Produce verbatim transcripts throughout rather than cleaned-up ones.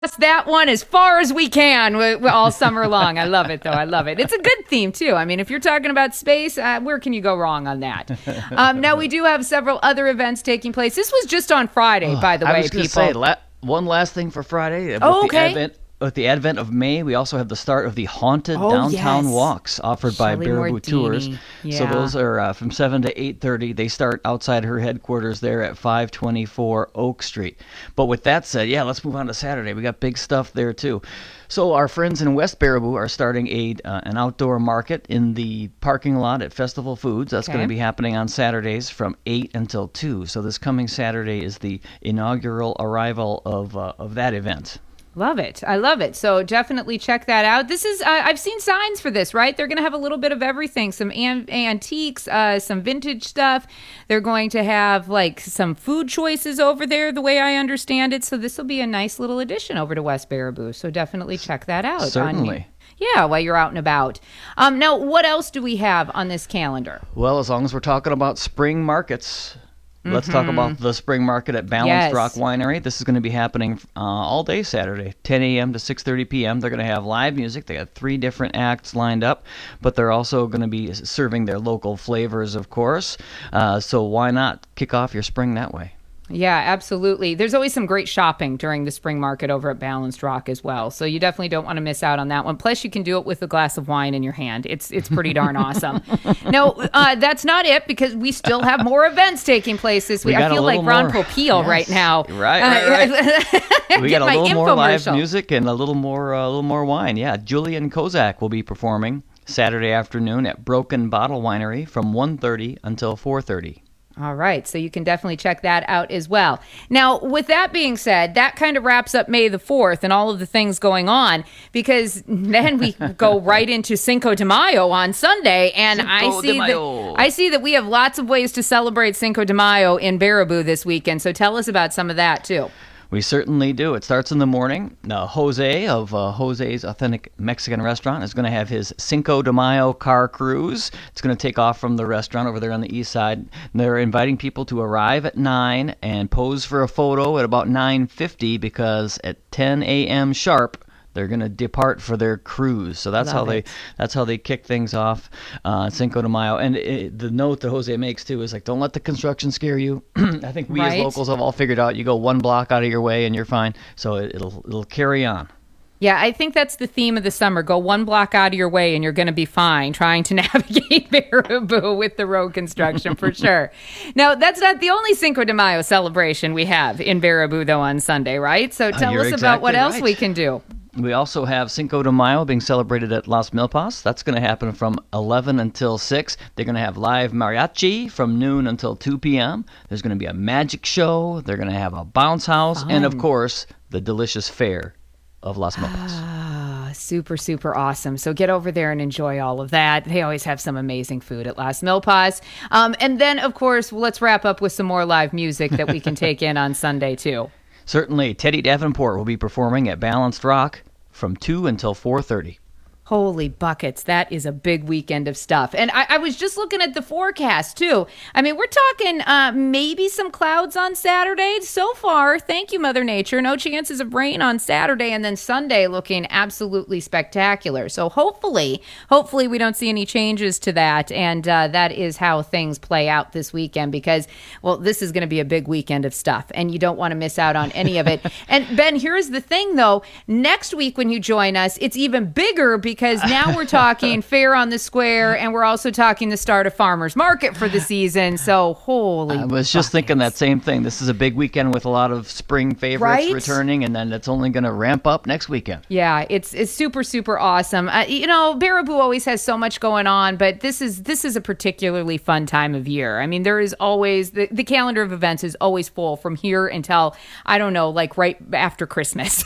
that one as far as we can w- w- all summer long. I love it, though. I love it. It's a good theme, too. I mean, if you're talking about space, uh, where can you go wrong on that? Um, now, we do have several other events taking place. This was just on Friday, by the I way, was gonna people. say, la- one last thing for Friday. With Oh, the okay. Advent, with the advent of May, we also have the start of the Haunted Oh, Downtown yes. Walks offered by Shelley Baraboo Mordini. Tours. So Yeah. those are uh, from seven to eight thirty. They start outside her headquarters there at five twenty-four Oak Street. But with that said, yeah, let's move on to Saturday. We got big stuff there, too. So our friends in West Baraboo are starting a uh, an outdoor market in the parking lot at Festival Foods. That's Okay. going to be happening on Saturdays from eight until two. So this coming Saturday is the inaugural arrival of uh, of that event. Love it. I love it. So definitely check that out. This is, uh, I've seen signs for this, right? They're going to have a little bit of everything, some an- antiques, uh, some vintage stuff. They're going to have like some food choices over there, the way I understand it. So this will be a nice little addition over to West Baraboo. So definitely check that out. on- Certainly. yeah, while you're out and about. Um, now, what else do we have on this calendar? Well, as long as we're talking about spring markets, let's talk about the spring market at Balanced Yes. Rock Winery. This is going to be happening uh, all day Saturday, ten a.m. to six thirty p.m. They're going to have live music. They got three different acts lined up, but they're also going to be serving their local flavors, of course. Uh, so why not kick off your spring that way? Yeah, absolutely. There's always some great shopping during the spring market over at Balanced Rock as well. So you definitely don't want to miss out on that one. Plus, you can do it with a glass of wine in your hand. It's it's pretty darn awesome. No, uh, that's not it, because we still have more events taking place this We week. got I a feel like little Ron more. Popeil Yes. right now. Right, right, right. We got a little more live infomercial. music and a little more uh, a little more wine. Yeah, Julian Kozak will be performing Saturday afternoon at Broken Bottle Winery from one thirty until four thirty. All right, so you can definitely check that out as well. Now, with that being said, that kind of wraps up May the fourth and all of the things going on, because then we go right into Cinco de Mayo on Sunday, and I Cinco de see Mayo. that I see that we have lots of ways to celebrate Cinco de Mayo in Baraboo this weekend. So tell us about some of that too. We certainly do. It starts in the morning. Now, Jose of uh, Jose's Authentic Mexican Restaurant is going to have his Cinco de Mayo car cruise. It's going to take off from the restaurant over there on the east side. They're inviting people to arrive at nine and pose for a photo at about nine fifty, because at ten a.m. sharp, they're going to depart for their cruise. So that's Love how it. they that's how they kick things off uh, Cinco de Mayo. And it, the note that Jose makes too is like, don't let the construction scare you. I think we Right. as locals have all figured out you go one block out of your way and you're fine. So it, it'll it'll carry on. Yeah, I think that's the theme of the summer. Go one block out of your way and you're going to be fine trying to navigate Baraboo with the road construction for sure. Now, that's not the only Cinco de Mayo celebration we have in Baraboo, though, on Sunday, right? So tell you're us about what exactly else right. we can do. We also have Cinco de Mayo being celebrated at Las Milpas. That's going to happen from eleven until six. They're going to have live mariachi from noon until two p.m. There's going to be a magic show. They're going to have a bounce house. And, of Fun. course, the delicious fare of Las Milpas. Ah, super, super awesome. So get over there and enjoy all of that. They always have some amazing food at Las Milpas. Um, and then, of course, let's wrap up with some more live music that we can take in on Sunday, too. Certainly, Teddy Davenport will be performing at Balanced Rock from two until four thirty. Holy buckets, that is a big weekend of stuff. And I, I was just looking at the forecast, too. I mean, we're talking uh, maybe some clouds on Saturday. So far, thank you, Mother Nature. No chances of rain on Saturday, and then Sunday looking absolutely spectacular. So hopefully, hopefully we don't see any changes to that. And uh, that is how things play out this weekend, because, well, this is going to be a big weekend of stuff, and you don't want to miss out on any of it. And Ben, here's the thing, though. Next week when you join us, it's even bigger, because Because now we're talking Fair on the Square, and we're also talking the start of Farmers Market for the season. So, holy I was just thinking that same thing. This is a big weekend with a lot of spring favorites Right? returning, and then it's only going to ramp up next weekend. Yeah, it's it's super super awesome. Uh, you know, Baraboo always has so much going on, but this is this is a particularly fun time of year. I mean, there is always the, the calendar of events is always full from here until, I don't know, like right after Christmas.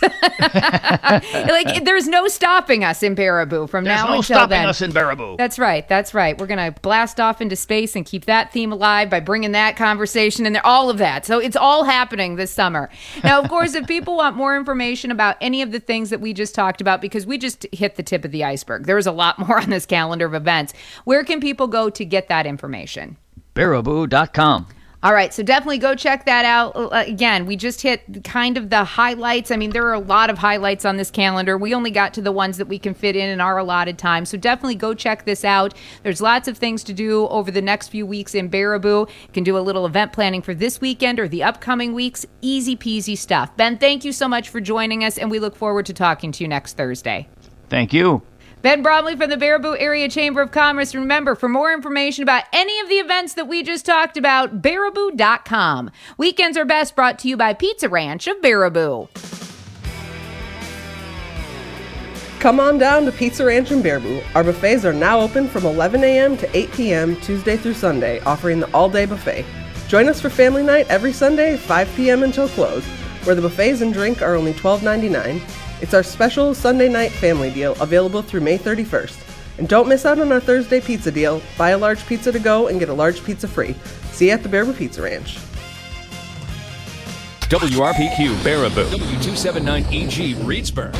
Like there's no stopping us in Baraboo from There's now no until stopping then. us in Baraboo. That's right. That's right. We're going to blast off into space and keep that theme alive by bringing that conversation in there, all of that. So it's all happening this summer. Now, of course, if people want more information about any of the things that we just talked about, because we just hit the tip of the iceberg, there's a lot more on this calendar of events. Where can people go to get that information? Baraboo dot com. All right, so definitely go check that out. Uh, again, we just hit kind of the highlights. I mean, there are a lot of highlights on this calendar. We only got to the ones that we can fit in in our allotted time. So definitely go check this out. There's lots of things to do over the next few weeks in Baraboo. You can do a little event planning for this weekend or the upcoming weeks. Easy peasy stuff. Ben, thank you so much for joining us, and we look forward to talking to you next Thursday. Thank you. Ben Bromley from the Baraboo Area Chamber of Commerce. Remember, for more information about any of the events that we just talked about, baraboo dot com. Weekends are best, brought to you by Pizza Ranch of Baraboo. Come on down to Pizza Ranch in Baraboo. Our buffets are now open from eleven a.m. to eight p.m. Tuesday through Sunday, offering the all-day buffet. Join us for family night every Sunday, five p.m. until close, where the buffets and drink are only twelve ninety-nine. It's our special Sunday night family deal, available through May thirty-first. And don't miss out on our Thursday pizza deal. Buy a large pizza to go and get a large pizza free. See you at the Baraboo Pizza Ranch. W R P Q Baraboo. W two seventy-nine E G Reedsburg.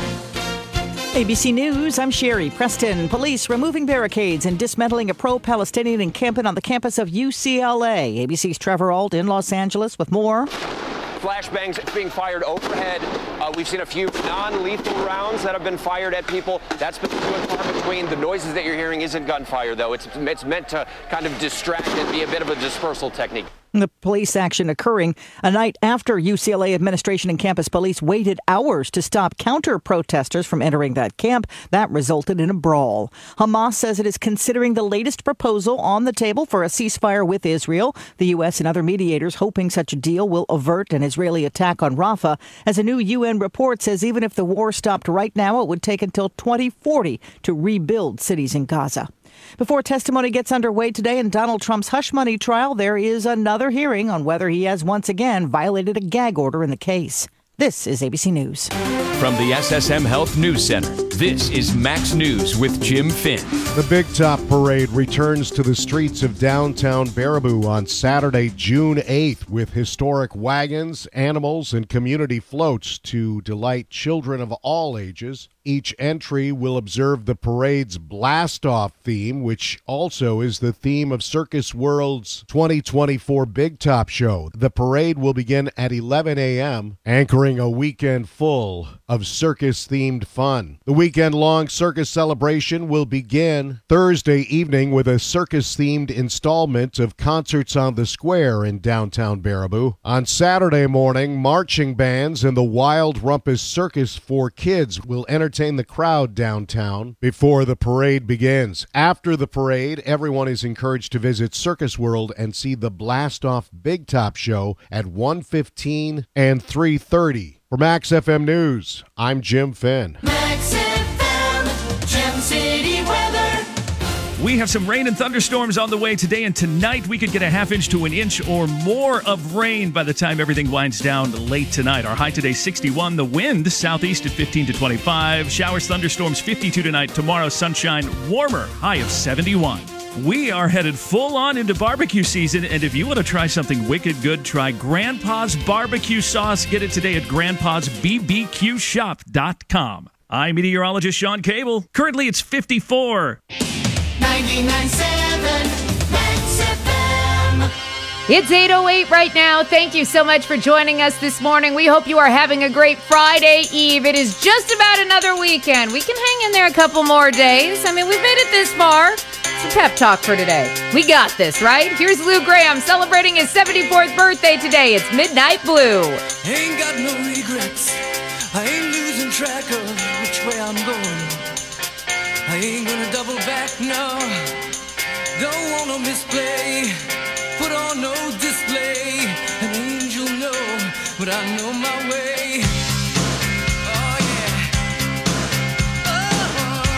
A B C News, I'm Sherry Preston. Police removing barricades and dismantling a pro-Palestinian encampment on the campus of U C L A. A B C's Trevor Ault in Los Angeles with more. Flashbangs being fired overhead. Uh, we've seen a few non-lethal rounds that have been fired at people. That's been few and far between. The noises that you're hearing isn't gunfire, though. It's, it's meant to kind of distract and be a bit of a dispersal technique. The police action occurring a night after U C L A administration and campus police waited hours to stop counter-protesters from entering that camp. That resulted in a brawl. Hamas says it is considering the latest proposal on the table for a ceasefire with Israel. The U S and other mediators hoping such a deal will avert an Israeli attack on Rafah. As a new U N report says, even if the war stopped right now, it would take until twenty forty to rebuild cities in Gaza. Before testimony gets underway today in Donald Trump's hush money trial, there is another hearing on whether he has once again violated a gag order in the case. This is A B C News. From the S S M Health News Center, this is Max News with Jim Finn. The Big Top Parade returns to the streets of downtown Baraboo on Saturday, June eighth, with historic wagons, animals, and community floats to delight children of all ages. Each entry will observe the parade's blast-off theme, which also is the theme of Circus World's twenty twenty-four Big Top Show. The parade will begin at eleven a.m., anchoring a weekend full of circus-themed fun. The weekend-long circus celebration will begin Thursday evening with a circus-themed installment of Concerts on the Square in downtown Baraboo. On Saturday morning, marching bands and the Wild Rumpus Circus for Kids will entertain the crowd downtown before the parade begins. After the parade, everyone is encouraged to visit Circus World and see the Blast-Off Big Top Show at one fifteen and three thirty. For Max F M News, I'm Jim Finn. Max F M, Gem City weather. We have some rain and thunderstorms on the way today and tonight. We could get a half inch to an inch or more of rain by the time everything winds down late tonight. Our high today, sixty-one. The wind, southeast at fifteen to twenty-five. Showers, thunderstorms, fifty-two tonight. Tomorrow, sunshine, warmer, high of seventy-one. We are headed full on into barbecue season, and if you want to try something wicked good, try Grandpa's Barbecue Sauce. Get it today at grandpas b b q shop dot com. I'm meteorologist Sean Cable. Currently, it's fifty-four. ninety-nine point seven Max F M. It's eight oh eight right now. Thank you so much for joining us this morning. We hope you are having a great Friday Eve. It is just about another weekend. We can hang in there a couple more days. I mean, we've made it this far. It's a pep talk for today. We got this, right? Here's Lou Graham celebrating his seventy-fourth birthday today. It's Midnight Blue. Ain't got no regrets. I ain't losing track of which way I'm going. I ain't gonna double back, no. Don't wanna misplay. Put on no display. An angel, no, but I know my way. Oh, yeah. Oh.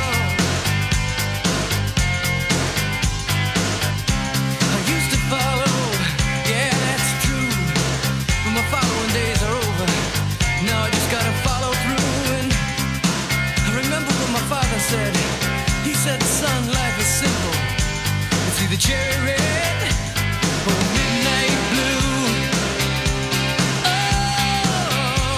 I used to follow, yeah, that's true. But my following days are over. Now I just gotta follow through. And I remember what my father said. He said, son, life is simple. It's either cherry red or midnight blue. Oh,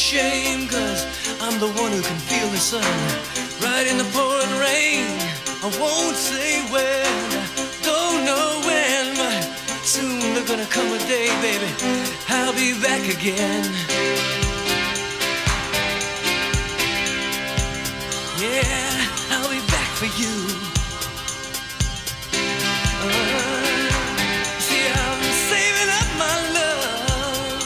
shame, cause I'm the one who can feel the sun right in the pouring rain. I won't say when, don't know when, but soon there's gonna come a day, baby, I'll be back again. Yeah, I'll be back for you. Uh, see, I'm saving up my love.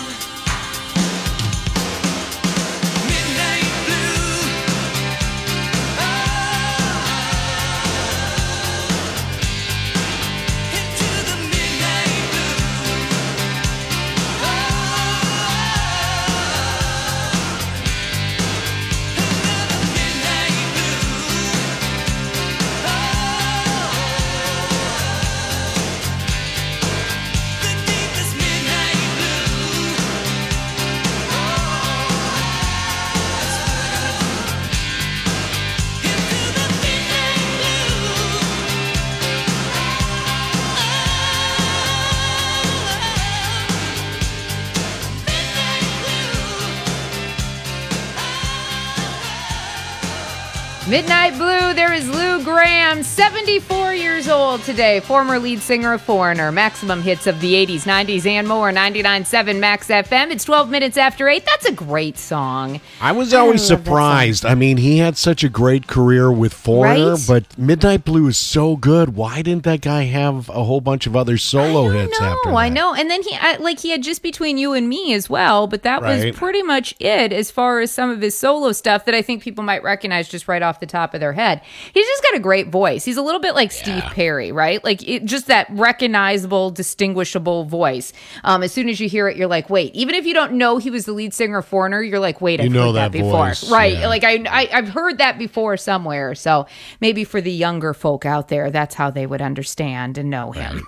Midnight blue. Oh, into the midnight blue. Oh, another midnight blue. The deepest midnight blue. Into the midnight Midnight Blue, there is Lou Graham, seventy-four years old today, former lead singer of Foreigner, maximum hits of the eighties, nineties, and more, ninety-nine point seven Max F M. It's twelve minutes after eight. That's a great song. I was always I love that surprised. I mean, he had such a great career with Foreigner, Right? but Midnight Blue is so good. Why didn't that guy have a whole bunch of other solo hits after No, that? I know. And then he, I, like, he had Just Between You and Me as well, but that Right. was pretty much it as far as some of his solo stuff that I think people might recognize just right off the top of their head. He's just got a great voice. He's a little bit like Steve Perry, right? Like, it, just that recognizable, distinguishable voice. Um, as soon as you hear it, you're like, wait. Even if you don't know he was the lead singer of Foreigner, you're like, wait, You I've know heard that, that before. voice, Right. yeah. Like, I, I, I've heard that before somewhere. So maybe for the younger folk out there, that's how they would understand and know him.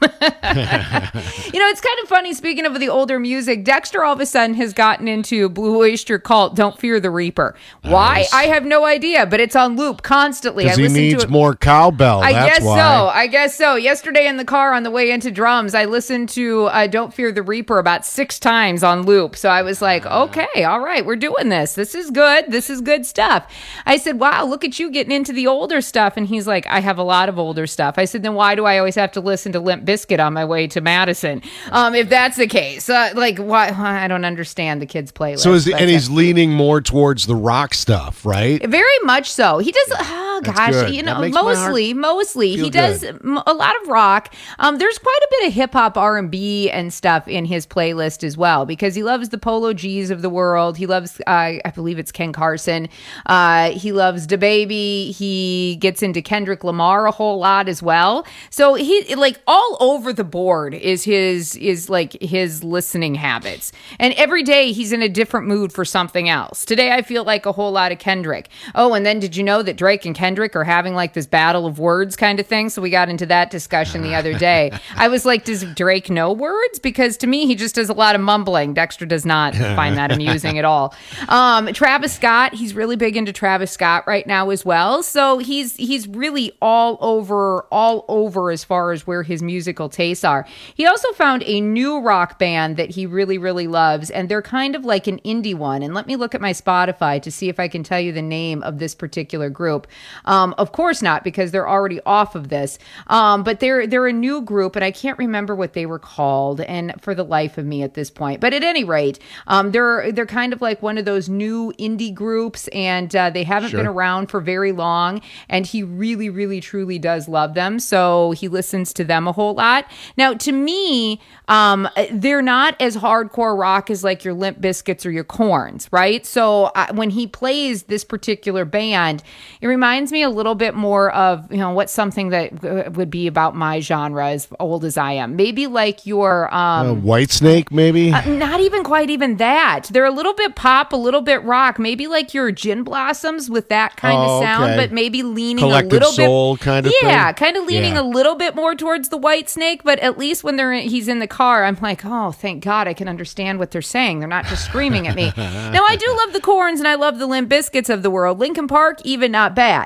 You know, it's kind of funny, speaking of the older music, Dexter all of a sudden has gotten into Blue Oyster Cult, Don't Fear the Reaper. Why? Nice. I have no idea, but it's on loop constantly. I Because he listen needs to it. more cowbell. I That's guess why. so. I guess so. Yesterday in the car on the way into drums, I listened to uh, Don't Fear the Reaper about six times on loop. So I was like, okay, all right, we're doing this. This is good. This is good stuff. I said, wow, look at you getting into the older stuff. And he's like, I have a lot of older stuff. I said, then why do I always have to listen to Limp Bizkit on my way to Madison? Um, if that's the case, uh, like, why? I don't understand the kids' playlist. So is but, and uh, he's leaning more towards the rock stuff, right? Very much so. He does. Oh That's gosh, good. you That know, makes my mostly, heart mostly feel he does good. m- a lot of rock. Um, there's quite a bit of hip hop, R and B, and stuff in his playlist as well because he loves the Polo G's of the world. He loves, uh, I believe it's Ken Carson. Uh, he loves DaBaby. He gets into Kendrick Lamar a whole lot as well. So he like all over the board is his is like his listening habits. And every day he's in a different mood for something else. Today I feel like a whole lot of Kendrick. Oh, and then did you know that Drake and Kendrick are having like this battle of words kind of thing? So we got into that discussion the other day. I was like, does Drake know words? Because to me, he just does a lot of mumbling. Dexter does not find that amusing at all. Um, Travis Scott, he's really big into Travis Scott right now as well. So he's he's really all over, all over as far as where his musical tastes are. He also found a new rock band that he really, really loves, and they're kind of like an indie one. And let me look at my Spotify to see if I can tell you the name of this particular group. Um, of course not, because they're already off of this. Um, but they're they're a new group, and I can't remember what they were called, and for the life of me at this point. But at any rate, um, they're they're kind of like one of those new indie groups, and uh, they haven't Sure. been around for very long. And he really, really, truly does love them, so he listens to them a whole lot. Now, to me, um, they're not as hardcore rock as like your Limp Bizkits or your Corns, right? So uh, when he plays this particular band, it reminds me a little bit more of, you know, what's something that uh, would be about my genre, as old as I am. Maybe like your um, Uh, Whitesnake, maybe? uh, not even quite even that. They're a little bit pop, a little bit rock. Maybe like your Gin Blossoms with that kind Oh, of sound, okay. but maybe leaning Collective a little Soul bit. kind of yeah, thing? kind of leaning Yeah. a little bit more towards the Whitesnake. But at least when they're in, he's in the car, I'm like, oh, thank God, I can understand what they're saying. They're not just screaming at me. Now I do love the Corns and I love the Limp Bizkits of the world. Linkin Park, even not bad.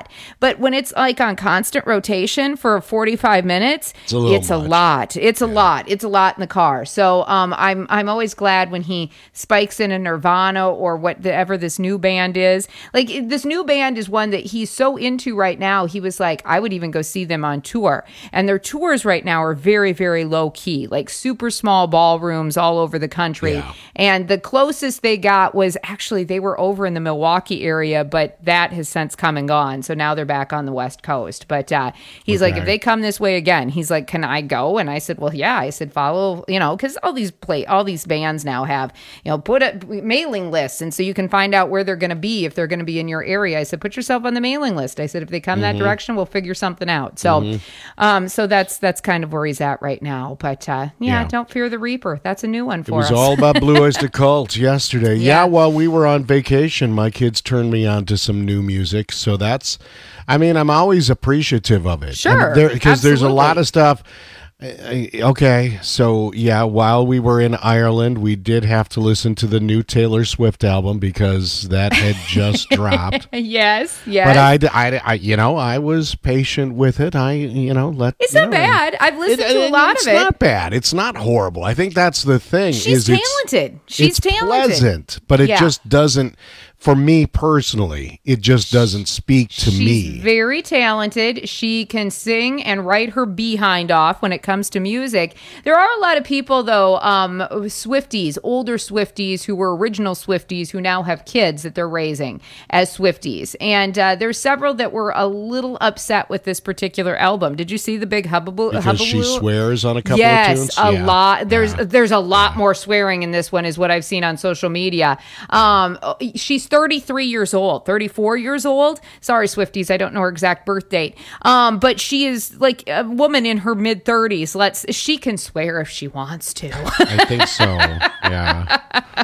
lot. But when it's like on constant rotation for forty-five minutes, it's a, little it's a much. lot. It's a lot. It's a lot in the car. So um, I'm I'm always glad when he spikes in a Nirvana or whatever this new band is. Like this new band is one that he's so into right now. He was like, I would even go see them on tour. And their tours right now are very, very low key, like super small ballrooms all over the country. Yeah. And the closest they got was actually they were over in the Milwaukee area, but that has since come and gone. So now they're back on the West Coast. But uh, he's Okay. like, if they come this way again, he's like, can I go? And I said, well, yeah. I said, follow, you know, because all these play, all these bands now have, you know, put a mailing lists, and so you can find out where they're going to be if they're going to be in your area. I said, put yourself on the mailing list. I said, if they come Mm-hmm. that direction, we'll figure something out. So, Mhm. um, so that's that's kind of where he's at right now. But uh, yeah, Yeah. don't fear the Reaper. That's a new one It for was us. all about Blue Oyster Cult yesterday. Yeah. Yeah. while we were on vacation, my kids turned me on to some new music. So that's, I mean, I'm always appreciative of it. Sure, Because there's a lot absolutely. of stuff. uh, Okay, so yeah, while we were in Ireland, we did have to listen to the new Taylor Swift album because that had just dropped. yes, yes. But I, I, I, you know, I was patient with it. I, you know, let It's you not know, bad. I've listened it- to a it- lot it's of it. not bad. It's not horrible. I think that's the thing. She's is it's- talented. She's it's talented. pleasant, but it Yeah. just doesn't. For me personally, it just doesn't speak to She's me. very talented. She can sing and write her behind off when it comes to music. There are a lot of people, though, um, Swifties, older Swifties who were original Swifties who now have kids that they're raising as Swifties. And uh, there's several that were a little upset with this particular album. Did you see the big hubbub- Because she hullabaloo? swears on a couple yes, of tunes. a Yeah. lot. There's there's a lot more swearing in this one, is what I've seen on social media. Um, she's thirty-three years old, thirty-four years old. Sorry, Swifties, I don't know her exact birth date. Um, but she is like a woman in her mid thirties. Let's. She can swear if she wants to. I think so. Yeah.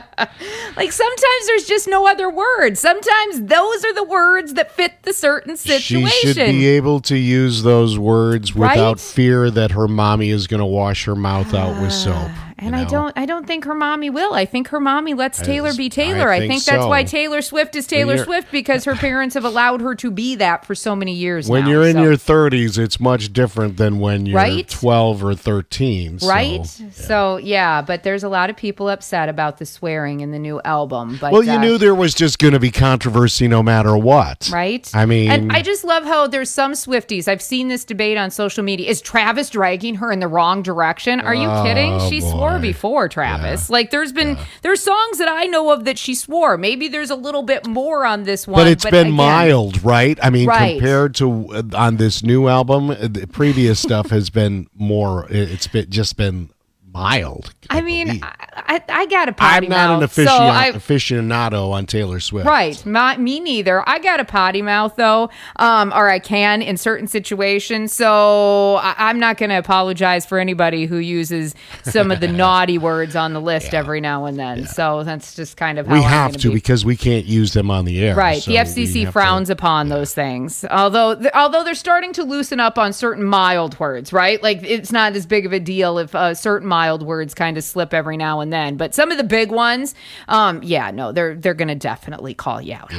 Like sometimes there's just no other words. Sometimes those are the words that fit the certain situation. She should be able to use those words without Right? fear that her mommy is going to wash her mouth out with soap. And you I know? don't I don't think her mommy will. I think her mommy lets Taylor As- be Taylor. I I think think, that's so. why Taylor Swift is Taylor you're- Swift, because her parents have allowed her to be that for so many years When now. you're in So- your thirties, it's much different than when you're Right? twelve or thirteen. so- Right? So, yeah, but there's a lot of people upset about the swearing in the new album. But Well, you uh, knew there was just going to be controversy no matter what. Right? I mean, and I just love how there's some Swifties. I've seen this debate on social media. Is Travis dragging her in the wrong direction? Are you Oh, kidding? She boy. swore before, Travis. Like there's been there's songs that I know of that she swore. Maybe there's a little bit more on this one. but it's been again, mild, right? I mean, Right. compared to uh, on this new album, uh, the previous stuff has been more. it- It's been just been mild. I mean, I, I, I got a potty I'm not mouth, an so aficio- I, aficionado on Taylor Swift. Right. My, me neither. I got a potty mouth, though, um, or I can in certain situations. So I, I'm not going to apologize for anybody who uses some of the naughty words on the list every now and then. So that's just kind of how We I'm have gonna to be. because we can't use them on the air. Right. so The F C C we have frowns upon those things. Although th- although they're starting to loosen up on certain mild words, right? Like it's not as big of a deal if uh, certain mild words kind of slip every now and then. But some of the big ones, um, yeah, no, they're they're going to definitely call you out on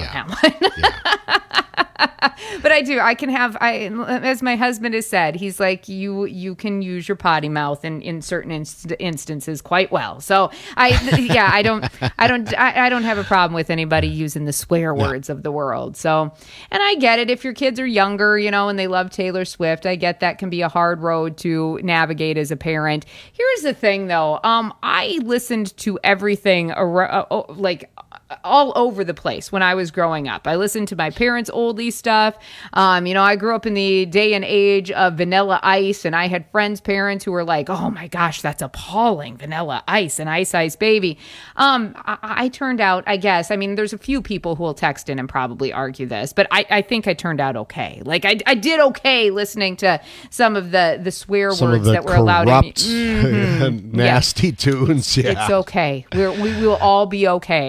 that one. But I do. I can have. I, as my husband has said, he's like, you. You can use your potty mouth in, in certain inst- instances quite well. So I, yeah, I don't. I don't. I, I don't have a problem with anybody using the swear words of the world. So, and I get it. If your kids are younger, you know, and they love Taylor Swift, I get that can be a hard road to navigate as a parent. Here's the thing, though. Um, I listened to everything ar- uh, like all over the place when I was growing up. I listened to my parents' oldie stuff. Um, you know, I grew up in the day and age of Vanilla Ice, and I had friends' parents who were like, "Oh my gosh, that's appalling, Vanilla Ice and Ice Ice Baby." Um, I, I turned out, I guess, I mean, there's a few people who will text in and probably argue this, but I, I think I turned out okay. Like I, I did okay listening to some of the the swear Some words of the that were allowed in. corrupt, Mhm. nasty tunes. Yeah. It's okay. We're, we will all be okay. I promise. I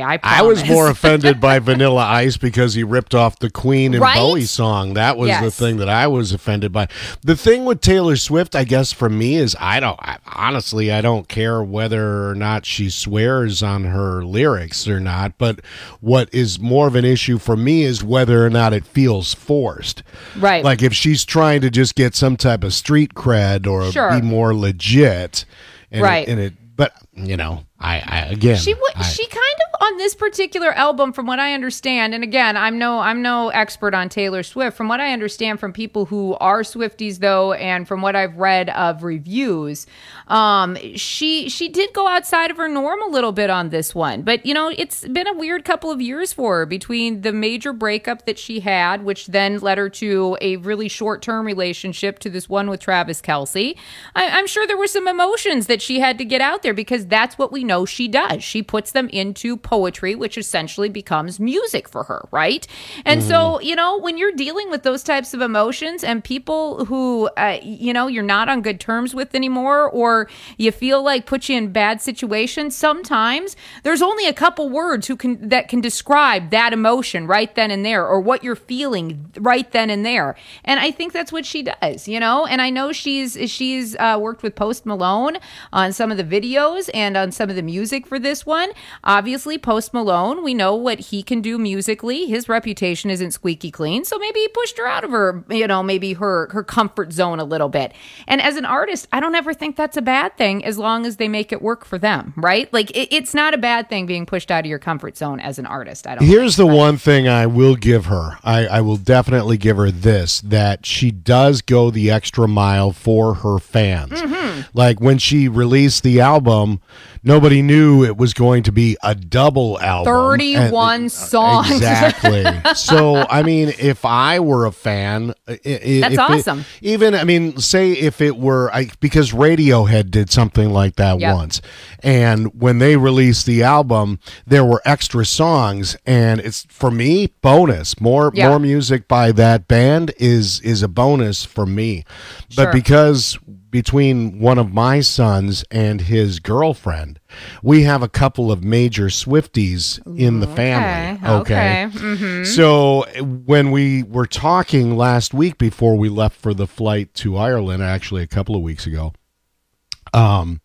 was more offended by Vanilla Ice because he ripped off the Queen and Right? Bowie song. That was the Yes. thing that I was offended by. The thing with Taylor Swift, I guess, for me is I don't, I, honestly, I don't care whether or not she swears on her lyrics or not, but what is more of an issue for me is whether or not it feels forced. Right. Like if she's trying to just get some type of street cred or Sure. be more legit. And Right. It, and it, but, you know, I, I again. She w- I- she kind of on this particular album, from what I understand, and again, I'm no I'm no expert on Taylor Swift. From what I understand from people who are Swifties, though, and from what I've read of reviews, um, she she did go outside of her norm a little bit on this one. But you know, it's been a weird couple of years for her between the major breakup that she had, which then led her to a really short term relationship to this one with Travis Kelce. I, I'm sure there were some emotions that she had to get out there because that's what we know she does. She puts them into poetry, which essentially becomes music for her, right? And mm. so, you know, when you're dealing with those types of emotions and people who, uh, you know, you're not on good terms with anymore, or you feel like put you in bad situations, sometimes there's only a couple words who can that can describe that emotion right then and there, or what you're feeling right then and there. And I think that's what she does, you know? And I know she's she's uh, worked with Post Malone on some of the videos and on some of the music for this one. Obviously, Post Malone, we know what he can do musically. His reputation isn't squeaky clean, so maybe he pushed her out of her, you know, maybe her her comfort zone a little bit. And as an artist, I don't ever think that's a bad thing as long as they make it work for them, right? Like, it, it's not a bad thing being pushed out of your comfort zone as an artist. I don't Here's think, the right? one thing I will give her. I, I will definitely give her this, that she does go the extra mile for her fans. Mm-hmm. Like when she released the album, nobody knew it was going to be a double album. thirty-one And- songs. Exactly. So, I mean, if I were a fan, i- i- That's if awesome. It, even, I mean, say if it were, I, because Radiohead did something like that Yep. once. And when they released the album, there were extra songs, and it's, for me, bonus. More Yeah. more music by that band is is a bonus for me. But Sure. because between one of my sons and his girlfriend, we have a couple of major Swifties in the family. Okay. okay. Mm-hmm. So when we were talking last week before we left for the flight to Ireland, actually a couple of weeks ago, um,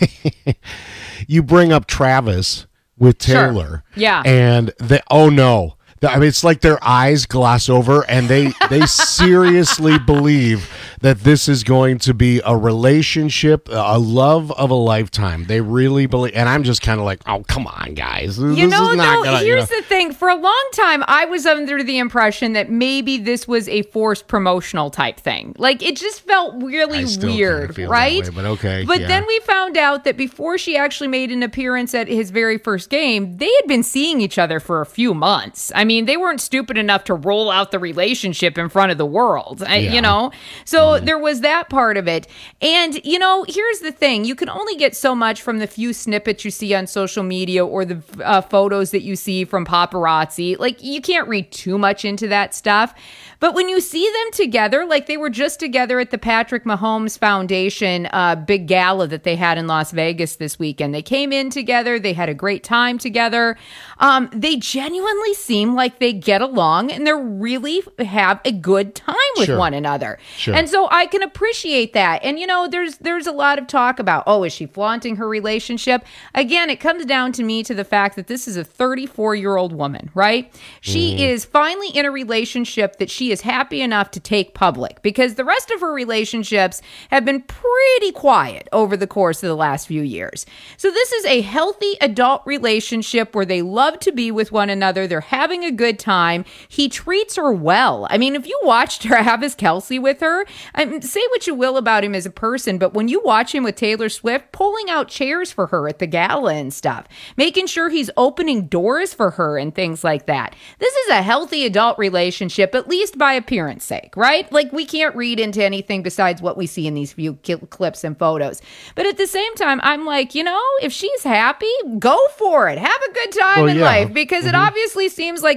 you bring up Travis with Taylor. Sure. Yeah. And they, oh no. I mean, it's like their eyes gloss over, and they, they seriously believe that this is going to be a relationship, a love of a lifetime. They really believe, and I'm just kind of like, oh, come on, guys. This, You this know, is not though, gonna, here's you know. the thing. For a long time, I was under the impression that maybe this was a forced promotional type thing. Like, it just felt really I still kinda weird, feel that right? way, but okay, But yeah. then we found out that before she actually made an appearance at his very first game, they had been seeing each other for a few months. I mean, they weren't stupid enough to roll out the relationship in front of the world, I- Yeah. you know? So there was that part of it. And, you know, here's the thing. You can only get so much from the few snippets you see on social media or the uh, photos that you see from paparazzi. Like, you can't read too much into that stuff. But when you see them together, like they were just together at the Patrick Mahomes Foundation uh, big gala that they had in Las Vegas this weekend. They came in together. They had a great time together. Um, they genuinely seem like they get along and they really have a good time with Sure. one another. Sure. And so I can appreciate that. And, you know, there's there's a lot of talk about, oh, is she flaunting her relationship? Again, it comes down to me to the fact that this is a thirty-four-year-old woman, right? She Mm-hmm. is finally in a relationship that she is happy enough to take public, because the rest of her relationships have been pretty quiet over the course of the last few years. So this is a healthy adult relationship where they love to be with one another. They're having a good time. He treats her well. I mean, if you watched Travis Kelce with her, I mean, say what you will about him as a person, but when you watch him with Taylor Swift, pulling out chairs for her at the gala and stuff, making sure he's opening doors for her and things like that. This is a healthy adult relationship, at least by appearance sake, right? Like, we can't read into anything besides what we see in these few ki- clips and photos. But at the same time, I'm like, you know, if she's happy, go for it. Have a good time Well, in yeah. life, because it Mhm. obviously seems like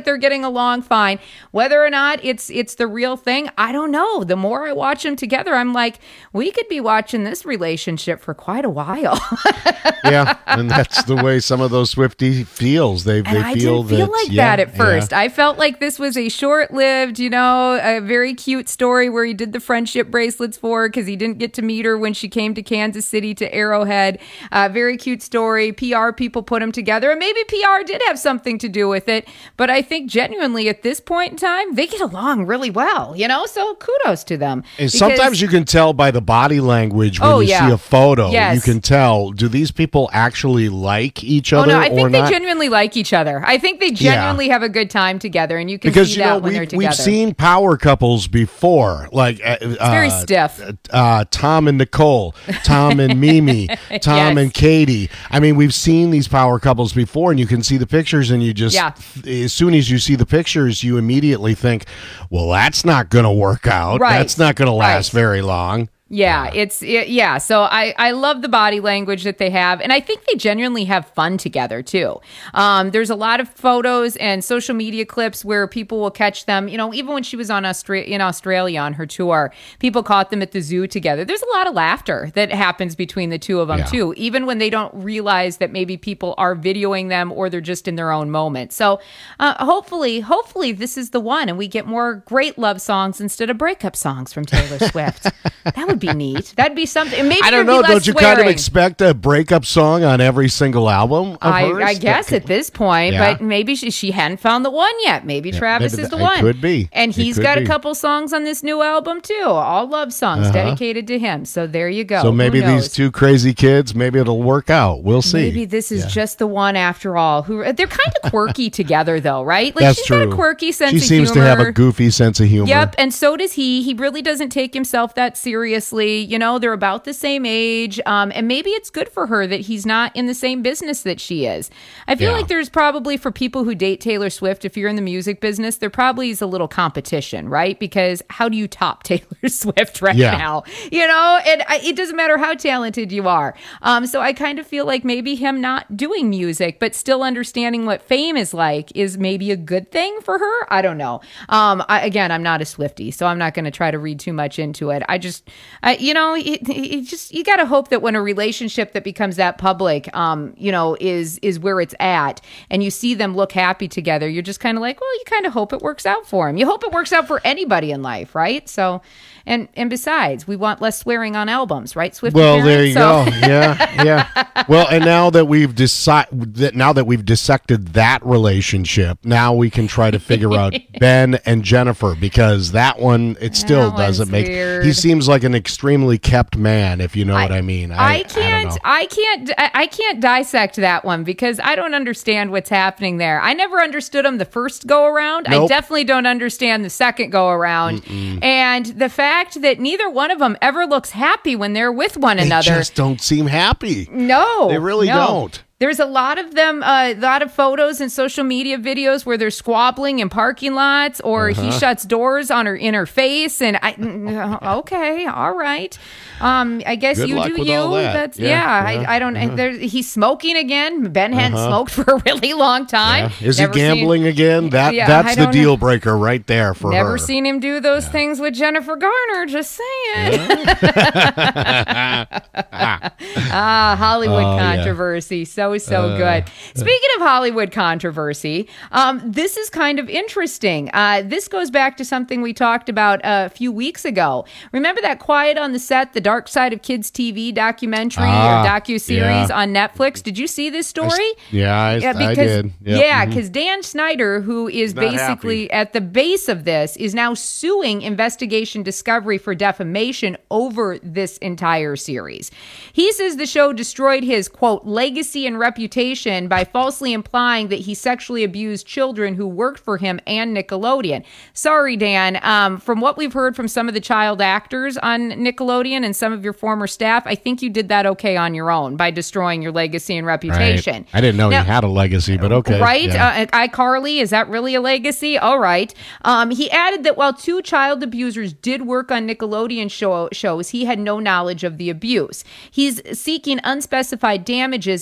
like they're getting along fine. Whether or not it's it's the real thing, I don't know. The more I watch them together, I'm like, we could be watching this relationship for quite a while. Yeah, and that's the way some of those Swifties feels. They And they I feel didn't feel that, like yeah, that at first. yeah. I felt like this was a short-lived, you know, a very cute story where he did the friendship bracelets for her because he didn't get to meet her when she came to Kansas City to Arrowhead. Uh, very cute story. P R people put them together, and maybe P R did have something to do with it. But I think genuinely at this point in time, they get along really well, you know. So kudos to them. And Because- sometimes you can tell by the body language when Oh, you yeah. see a photo. Yes. You can tell, do these people actually like each Oh other no, I or think they not? genuinely like each other. I think they genuinely have a good time together, and you can Because see you that know when they're we've, together. we've seen power couples before, like uh, it's very stiff. Uh, Tom and Nicole, Tom and Mimi, Tom Yes. and Katie. I mean, we've seen these power couples before, and you can see the pictures, and you just Yeah. as soon as you see the pictures, you immediately think, well, that's not going to work out. Right. That's not going to last Right. very long. Yeah, it's it, yeah. So I I love the body language that they have, and I think they genuinely have fun together too. Um, there's a lot of photos and social media clips where people will catch them. You know, even when she was on Austra- in Australia on her tour, people caught them at the zoo together. There's a lot of laughter that happens between the two of them Yeah. too, even when they don't realize that maybe people are videoing them or they're just in their own moment. So uh, hopefully, hopefully this is the one, and we get more great love songs instead of breakup songs from Taylor Swift. That would be neat. That'd be something. Maybe I don't there'd know. be less Don't you kind of swearing. expect a breakup song on every single album? Of I, hers? I guess That at this point, Yeah. but maybe she, she hadn't found the one yet. Maybe Travis maybe is the th- it one. could be. And It he's could got be. a couple songs on this new album too. All love songs Uh-huh. dedicated to him. So there you go. So Who maybe knows? these two crazy kids, maybe it'll work out. We'll see. Maybe this is just the one after all. Who they're kind of quirky together though, right? Like That's she's true. got a quirky sense she of seems humor. to have a goofy sense of humor. Yep, and so does he. He really doesn't take himself that seriously. You know, they're about the same age, um, and maybe it's good for her that he's not in the same business that she is. I feel Yeah. like there's probably, for people who date Taylor Swift, if you're in the music business, there probably is a little competition, right? Because how do you top Taylor Swift right Yeah. now? You know, and I, it doesn't matter how talented you are. Um, so I kind of feel like maybe him not doing music, but still understanding what fame is like, is maybe a good thing for her. I don't know. Um, I, again, I'm not a Swiftie, so I'm not going to try to read too much into it. I just, I, you know, it, it just you got to hope that when a relationship that becomes that public, um, you know, is is where it's at, and you see them look happy together, you're just kind of like, well, you kind of hope it works out for him. You hope it works out for anybody in life, right? So, and and besides, we want less swearing on albums, right? Swiftie Well, there parents? you So- go. Yeah, yeah. Well, and now that we've decided that now that we've dissected that relationship, now we can try to figure out Ben and Jennifer, because that one it still That doesn't one's make. He weird. seems like an extremely kept man, if you know what I mean. I, I can't don't know. I, can't I I can't dissect that one because I don't understand what's happening there. I never understood him the first go around. I Nope. definitely don't understand the second go around. And the fact that neither one of them ever looks happy when they're with one They another. just don't seem happy. No, They really no. don't. There's a lot of them, uh, a lot of photos and social media videos where they're squabbling in parking lots, or he Uh-huh. shuts doors on her in her face. And I, okay, all right. Um, I guess Good you luck do with you. all that. That's Yeah, yeah. yeah, I, I don't. uh-huh. There, he's smoking again. Ben hadn't Uh-huh. smoked for a really long time. Yeah. Is Never he gambling seen- again? That Yeah, that's I the don't know. deal breaker right there for Never her. seen him do those things with Jennifer Garner. Just saying. ah, Hollywood Oh, yeah. controversy. So, so Uh, good. Speaking of Hollywood controversy, um, this is kind of interesting. Uh, this goes back to something we talked about a few weeks ago. Remember that Quiet on the Set, the Dark Side of Kids T V documentary Ah, or docuseries yeah. on Netflix? Did you see this story? Yeah, I, I did. Yep. Yeah, Mhm. because Dan Snyder, who is not basically at the base of this, is now suing Investigation Discovery for defamation over this entire series. He says the show destroyed his, quote, legacy and reputation by falsely implying that he sexually abused children who worked for him and Nickelodeon. Sorry, Dan. Um, from what we've heard from some of the child actors on Nickelodeon and some of your former staff, I think you did that okay on your own by destroying your legacy and reputation. Right. I didn't know Now- he had a legacy, but okay. Right? Yeah. Uh, iCarly, is that really a legacy? All right. Um, he added that while two child abusers did work on Nickelodeon show- shows, he had no knowledge of the abuse. He's seeking unspecified damages, and according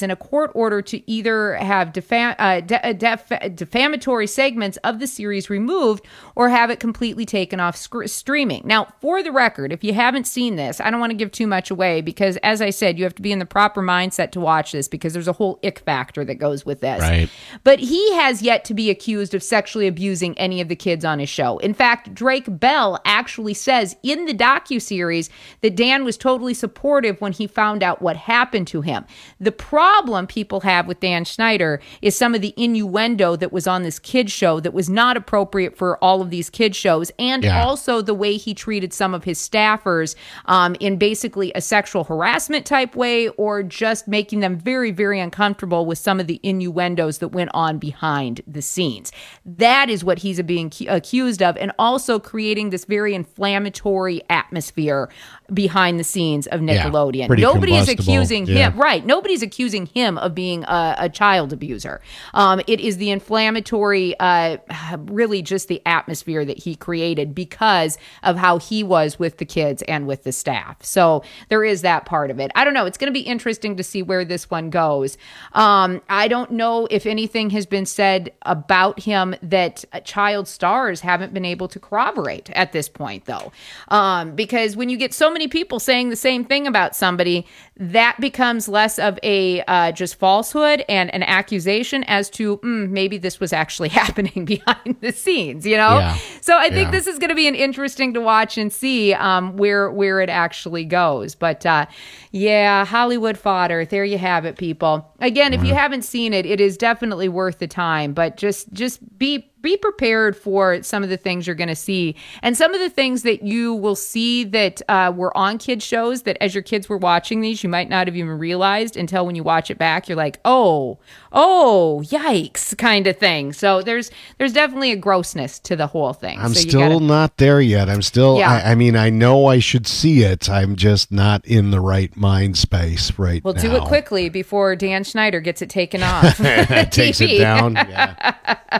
court order to either have defa- uh, de- def- defamatory segments of the series removed or have it completely taken off sc- streaming. Now, for the record, if you haven't seen this, I don't want to give too much away because, as I said, you have to be in the proper mindset to watch this because there's a whole ick factor that goes with this. Right. But he has yet to be accused of sexually abusing any of the kids on his show. In fact, Drake Bell actually says in the docuseries that Dan was totally supportive when he found out what happened to him. The problem people have with Dan Schneider is some of the innuendo that was on this kid show that was not appropriate for all of these kid shows, and Yeah. also the way he treated some of his staffers um, in basically a sexual harassment type way, or just making them very, very uncomfortable with some of the innuendos that went on behind the scenes. That is what he's being cu- accused of, and also creating this very inflammatory atmosphere behind the scenes of Nickelodeon. Yeah, pretty Nobody is combustible. accusing Yeah. him, right? Nobody's accusing him of being a, a child abuser. Um, it is the inflammatory, uh, really just the atmosphere that he created because of how he was with the kids and with the staff. So there is that part of it. I don't know. It's going to be interesting to see where this one goes. Um, I don't know if anything has been said about him that uh, child stars haven't been able to corroborate at this point, though. Um, because when you get so many people saying the same thing about somebody, that becomes less of a uh, just falsehood and an accusation as to mm, maybe this was actually happening behind the scenes, you know? Yeah. So I think Yeah. this is going to be an interesting to watch and see um, where where it actually goes. But uh, yeah, Hollywood fodder. There you have it, people. Again, if you haven't seen it, it is definitely worth the time. But just just be be prepared for some of the things you're going to see, and some of the things that you will see that uh, were on kids shows that as your kids were watching these, you might not have even realized until when you watch it back, you're like, oh, oh, yikes, kind of thing. So there's there's definitely a grossness to the whole thing. I'm so you still gotta, not there yet. I'm still, Yeah. I, I mean, I know I should see it. I'm just not in the right mind space right We'll now. do it quickly before Dan Schneider gets it taken off. Takes T V. it down. Yeah.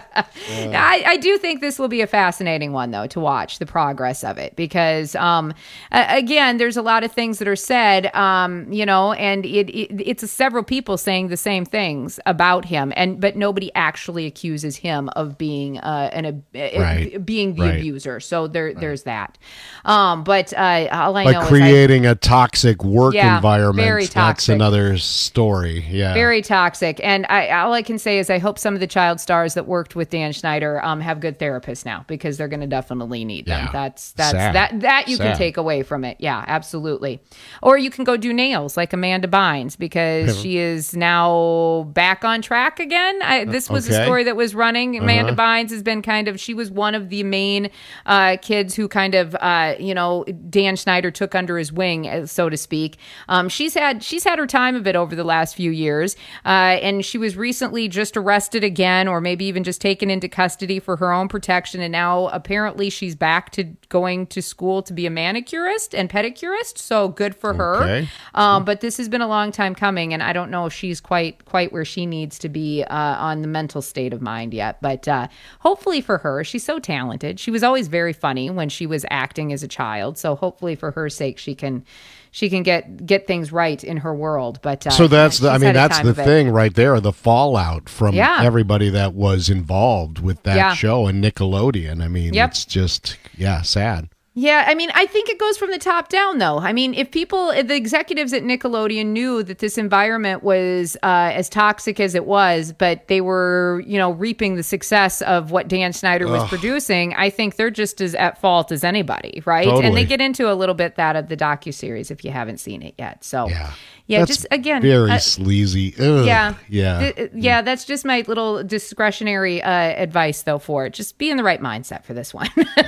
I, I do think this will be a fascinating one, though, to watch the progress of it, because, um, a- again, there's a lot of things that are said, um, you know, and it, it it's several people saying the same things about him, and but nobody actually accuses him of being uh, an a, Right. being the Right. abuser. So there there's that. Um, but uh, all I But know is I, creating a toxic work Yeah, environment, very that's toxic. another story. Yeah. Very toxic. And I, all I can say is I hope some of the child stars that worked with Dan Schneider um, have good therapists now, because they're going to definitely need them. Yeah. That's that's Sad. that that you can Sad. take away from it. Yeah, absolutely. Or you can go do nails like Amanda Bynes, because she is now back on track again. I, this was a Okay. story that was running. Amanda Uh-huh. Bynes has been kind of, she was one of the main uh, kids who kind of, uh, you know, Dan Schneider took under his wing, uh, so to speak. Um, she's had she's had her time of it over the last few years, uh, and she was recently just arrested again, or maybe even just taken into custody for her own protection. And now apparently she's back to going to school to be a manicurist and pedicurist. So good for her. Okay. Um, but this has been a long time coming, and I don't know if she's quite quite where she needs to be uh, on the mental state of mind yet. But uh, hopefully for her, she's so talented. She was always very funny when she was acting as a child. So hopefully for her sake, she can she can get get things right in her world. But uh, So that's the, I she's mean, had a that's time the of it. thing right there, the fallout from Yeah. everybody that was involved with that Yeah. show and Nickelodeon. I mean, Yep. it's just, yeah, sad. Yeah, I mean, I think it goes from the top down, though. I mean, if people, if the executives at Nickelodeon knew that this environment was uh, as toxic as it was, but they were, you know, reaping the success of what Dan Schneider was Ugh. producing, I think they're just as at fault as anybody, right? And Totally. they get into a little bit that of the docuseries if you haven't seen it yet. So, Yeah. yeah, That's just again, very uh, sleazy. Ugh. yeah. Yeah. Th- yeah, that's just my little discretionary uh, advice, though, for it. Just be in the right mindset for this one.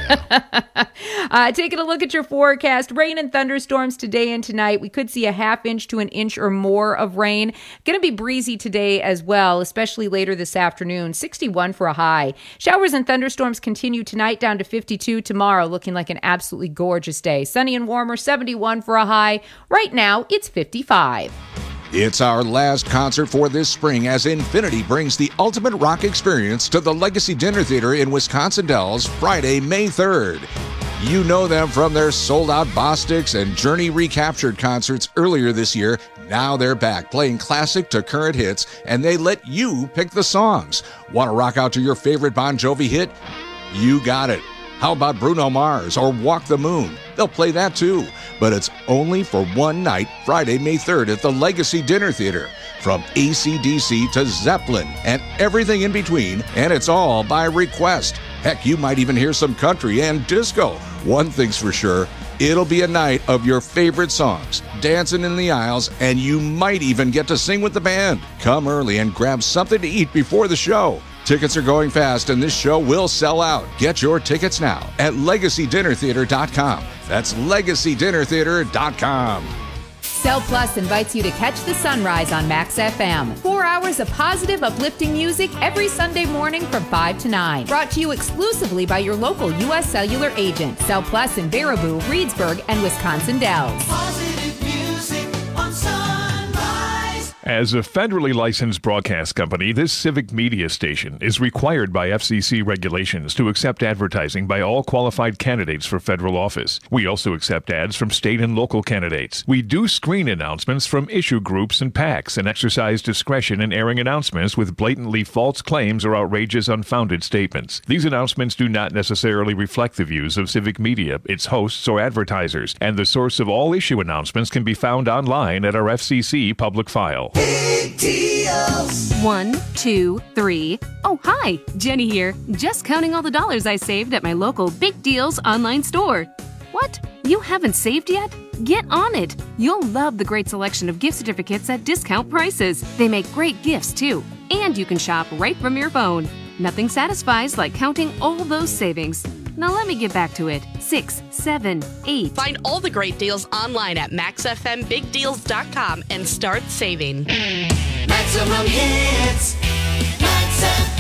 uh, taking a look at your forecast, rain and thunderstorms today and tonight. We could see a half inch to an inch or more of rain. Going to be breezy today as well, especially later this afternoon. sixty-one for a high. Showers and thunderstorms continue tonight, down to fifty-two tomorrow, looking like an absolutely gorgeous day. Sunny and warmer, seventy-one for a high. Right now, it's fifty-five. It's our last concert for this spring as Infinity brings the ultimate rock experience to the Legacy Dinner Theater in Wisconsin Dells Friday, May third. You know them from their sold-out Bostics and Journey Recaptured concerts earlier this year. Now they're back playing classic to current hits, and they let you pick the songs. Want to rock out to your favorite Bon Jovi hit? You got it. How about Bruno Mars or Walk the Moon? They'll play that too, but it's only for one night, Friday, May third at the Legacy Dinner Theater. From A C D C to Zeppelin and everything in between, and it's all by request. Heck, you might even hear some country and disco. One thing's for sure, it'll be a night of your favorite songs, dancing in the aisles, and you might even get to sing with the band. Come early and grab something to eat before the show. Tickets are going fast, and this show will sell out. Get your tickets now at legacy dinner theater dot com. That's legacy dinner theater dot com. Cell Plus invites you to catch the sunrise on Max F M. Four hours of positive, uplifting music every Sunday morning from five to nine. Brought to you exclusively by your local U S Cellular agent. Cell Plus in Baraboo, Reedsburg, and Wisconsin Dells. Positive music on Sunrise. As a federally licensed broadcast company, this civic media station is required by F C C regulations to accept advertising by all qualified candidates for federal office. We also accept ads from state and local candidates. We do screen announcements from issue groups and PACs and exercise discretion in airing announcements with blatantly false claims or outrageous, unfounded statements. These announcements do not necessarily reflect the views of civic media, its hosts, or advertisers, and the source of all issue announcements can be found online at our F C C public file. Big deals. One, two, three. Oh, hi. Jenny here. Just counting all the dollars I saved at my local Big Deals online store. What? You haven't saved yet? Get on it. You'll love the great selection of gift certificates at discount prices. They make great gifts, too. And you can shop right from your phone. Nothing satisfies like counting all those savings. Now let me get back to it. Six, seven, eight. Find all the great deals online at max f m big deals dot com and start saving. Maximum hits. Max F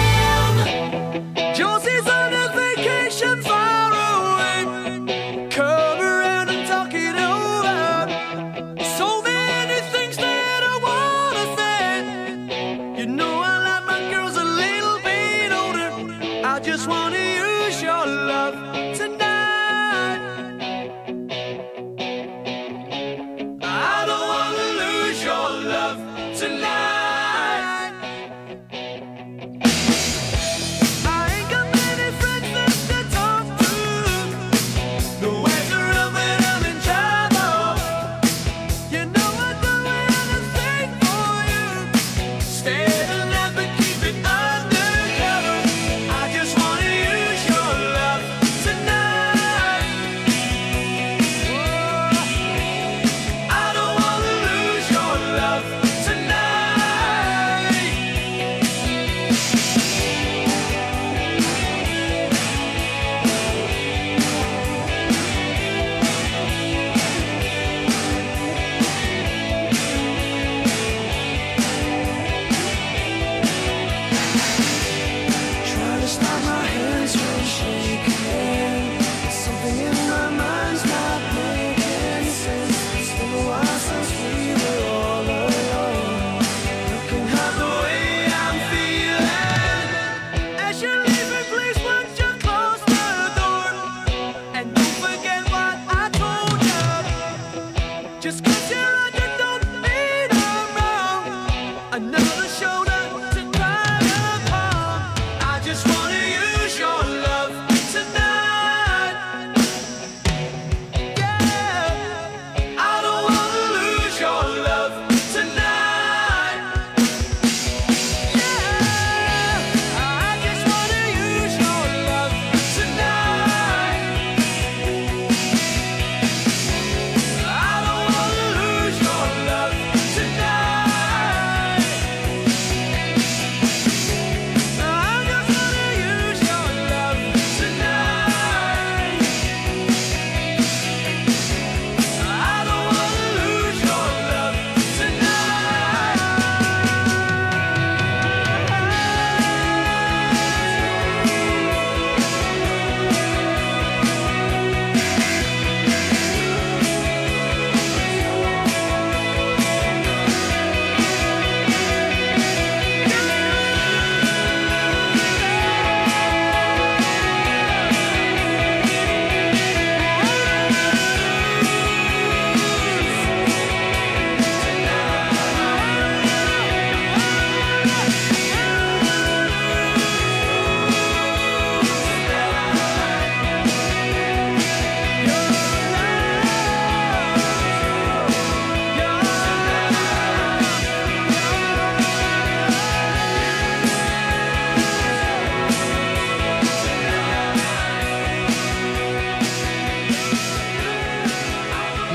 M. Josie's on a vacation far away. Come around and talk it over. So many things that I wanna say. You know I like my girls a little bit older. I just wanna use your love tonight. I don't wanna lose your love tonight. Stay the night, but keep it undercover. I just wanna use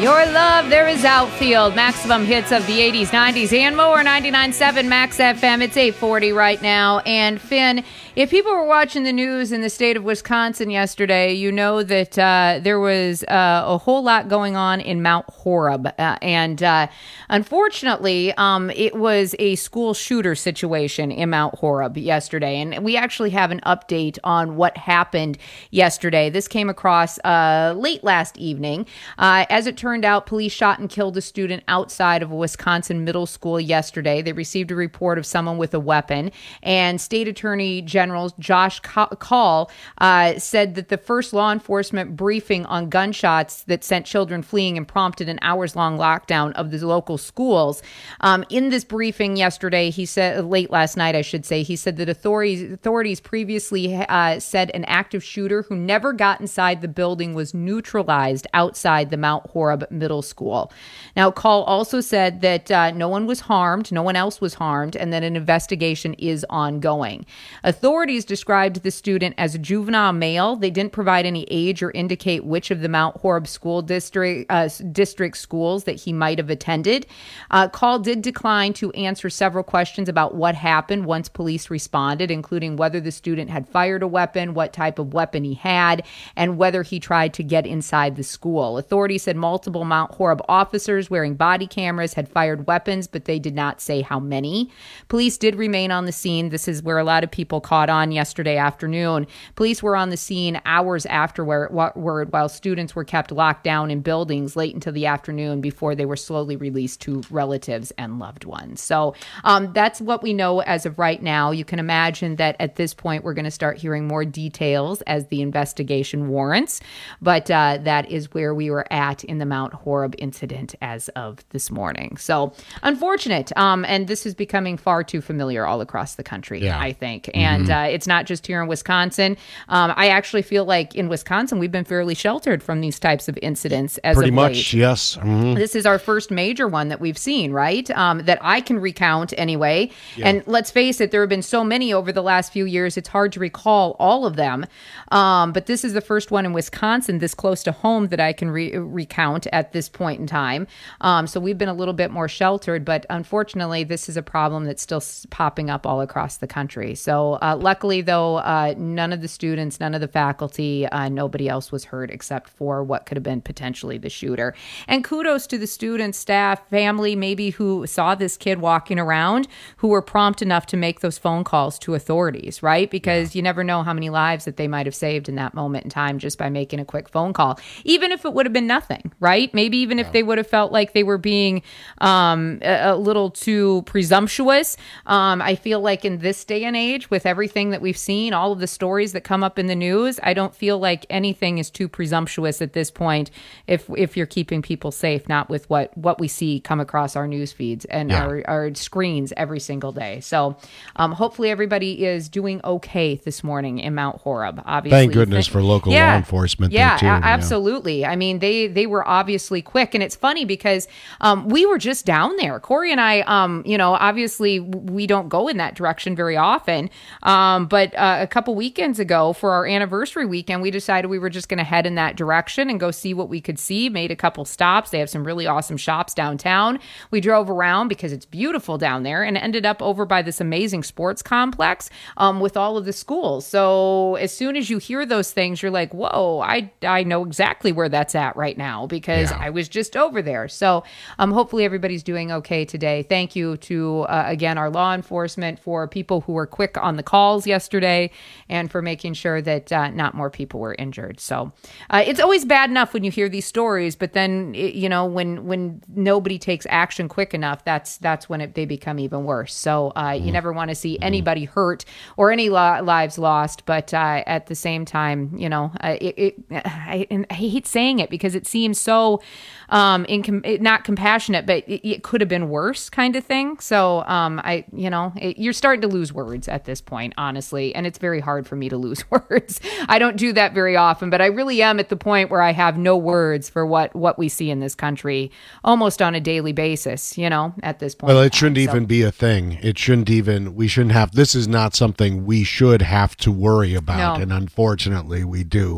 Your love, there is Outfield. Maximum hits of the eighties, nineties, and more. ninety-nine point seven Max F M. It's eight forty right now. And Finn, if people were watching the news in the state of Wisconsin yesterday, you know that uh, there was uh, a whole lot going on in Mount Horeb. Uh, and uh, unfortunately, um, it was a school shooter situation in Mount Horeb yesterday. And we actually have an update on what happened yesterday. This came across uh, late last evening. Uh, as it turned out, police shot and killed a student outside of a Wisconsin middle school yesterday. They received a report of someone with a weapon, and State Attorney General Josh Kaul uh, said that the first law enforcement briefing on gunshots that sent children fleeing and prompted an hours-long lockdown of the local schools. Um, in this briefing yesterday, he said, late last night, I should say, he said that authorities authorities previously uh, said an active shooter who never got inside the building was neutralized outside the Mount Horeb Middle School. Now, Kaul also said that uh, no one was harmed, no one else was harmed, and that an investigation is ongoing. Authorities described the student as a juvenile male. They didn't provide any age or indicate which of the Mount Horeb School District uh, district schools that he might have attended. Uh, Kaul did decline to answer several questions about what happened once police responded, including whether the student had fired a weapon, what type of weapon he had, and whether he tried to get inside the school. Authorities said multiple Mount Horeb officers wearing body cameras had fired weapons, but they did not say how many. Police did remain on the scene. This is where a lot of people caught on yesterday afternoon. Police were on the scene hours afterward while students were kept locked down in buildings late into the afternoon before they were slowly released to relatives and loved ones. So um, that's what we know as of right now. You can imagine that at this point we're going to start hearing more details as the investigation warrants, but uh, that is where we were at in the Mount Horeb incident as of this morning. So unfortunate. Um, and this is becoming far too familiar all across the country, yeah. I think. Mm-hmm. And uh, it's not just here in Wisconsin. Um, I actually feel like in Wisconsin, we've been fairly sheltered from these types of incidents as Pretty of much, late. yes. Mm-hmm. This is our first major one that we've seen, right? Um, that I can recount anyway. Yeah. And let's face it, there have been so many over the last few years, it's hard to recall all of them. Um, but this is the first one in Wisconsin this close to home that I can re- recount at this point in time. Um, so we've been a little bit more sheltered, but unfortunately, this is a problem that's still popping up all across the country. So uh, luckily, though, uh, none of the students, none of the faculty, uh, nobody else was hurt except for what could have been potentially the shooter. And kudos to the students, staff, family, maybe who saw this kid walking around, who were prompt enough to make those phone calls to authorities, right? Because yeah. you never know how many lives that they might have saved in that moment in time just by making a quick phone call, even if it would have been nothing, right? Maybe even yeah. if they would have felt like they were being um, a, a little too presumptuous. Um, I feel like in this day and age, with everything that we've seen, all of the stories that come up in the news, I don't feel like anything is too presumptuous at this point if if you're keeping people safe, not with what, what we see come across our news feeds and yeah. our, our screens every single day. So um, hopefully everybody is doing okay this morning in Mount Horeb. Obviously, thank goodness for local yeah, law enforcement. Yeah, there too, a- absolutely. Yeah. I mean, they they were obviously quick, and it's funny because um, we were just down there. Corey and I, um, you know, obviously we don't go in that direction very often, um, but uh, a couple weekends ago for our anniversary weekend, we decided we were just going to head in that direction and go see what we could see. Made a couple stops. They have some really awesome shops downtown. We drove around because it's beautiful down there, and ended up over by this amazing sports complex um, with all of the schools. So as soon as you hear those things, you're like, whoa, I, I know exactly where that's at right now because yeah. I was just over there. So um, hopefully everybody's doing okay today. Thank you to, uh, again, our law enforcement, for people who were quick on the calls yesterday and for making sure that uh, not more people were injured. So uh, it's always bad enough when you hear these stories, but then, it, you know, when when nobody takes action quick enough, that's that's when it, they become even worse. So uh, you never want to see anybody hurt or any lo- lives lost, but uh, at the same time, you know, uh, it, it, I, I hate saying it because it seems so um, incom- not compassionate, but it, it could have been worse kind of thing. So um, I, you know, it, you're starting to lose words at this point, honestly, and it's very hard for me to lose words. I don't do that very often, but I really am at the point where I have no words for what, what we see in this country almost on a daily basis, you know, at this point. Well, it shouldn't so. even be a thing. It shouldn't even, we shouldn't have, this is not something we should have to worry about. No. And unfortunately we do.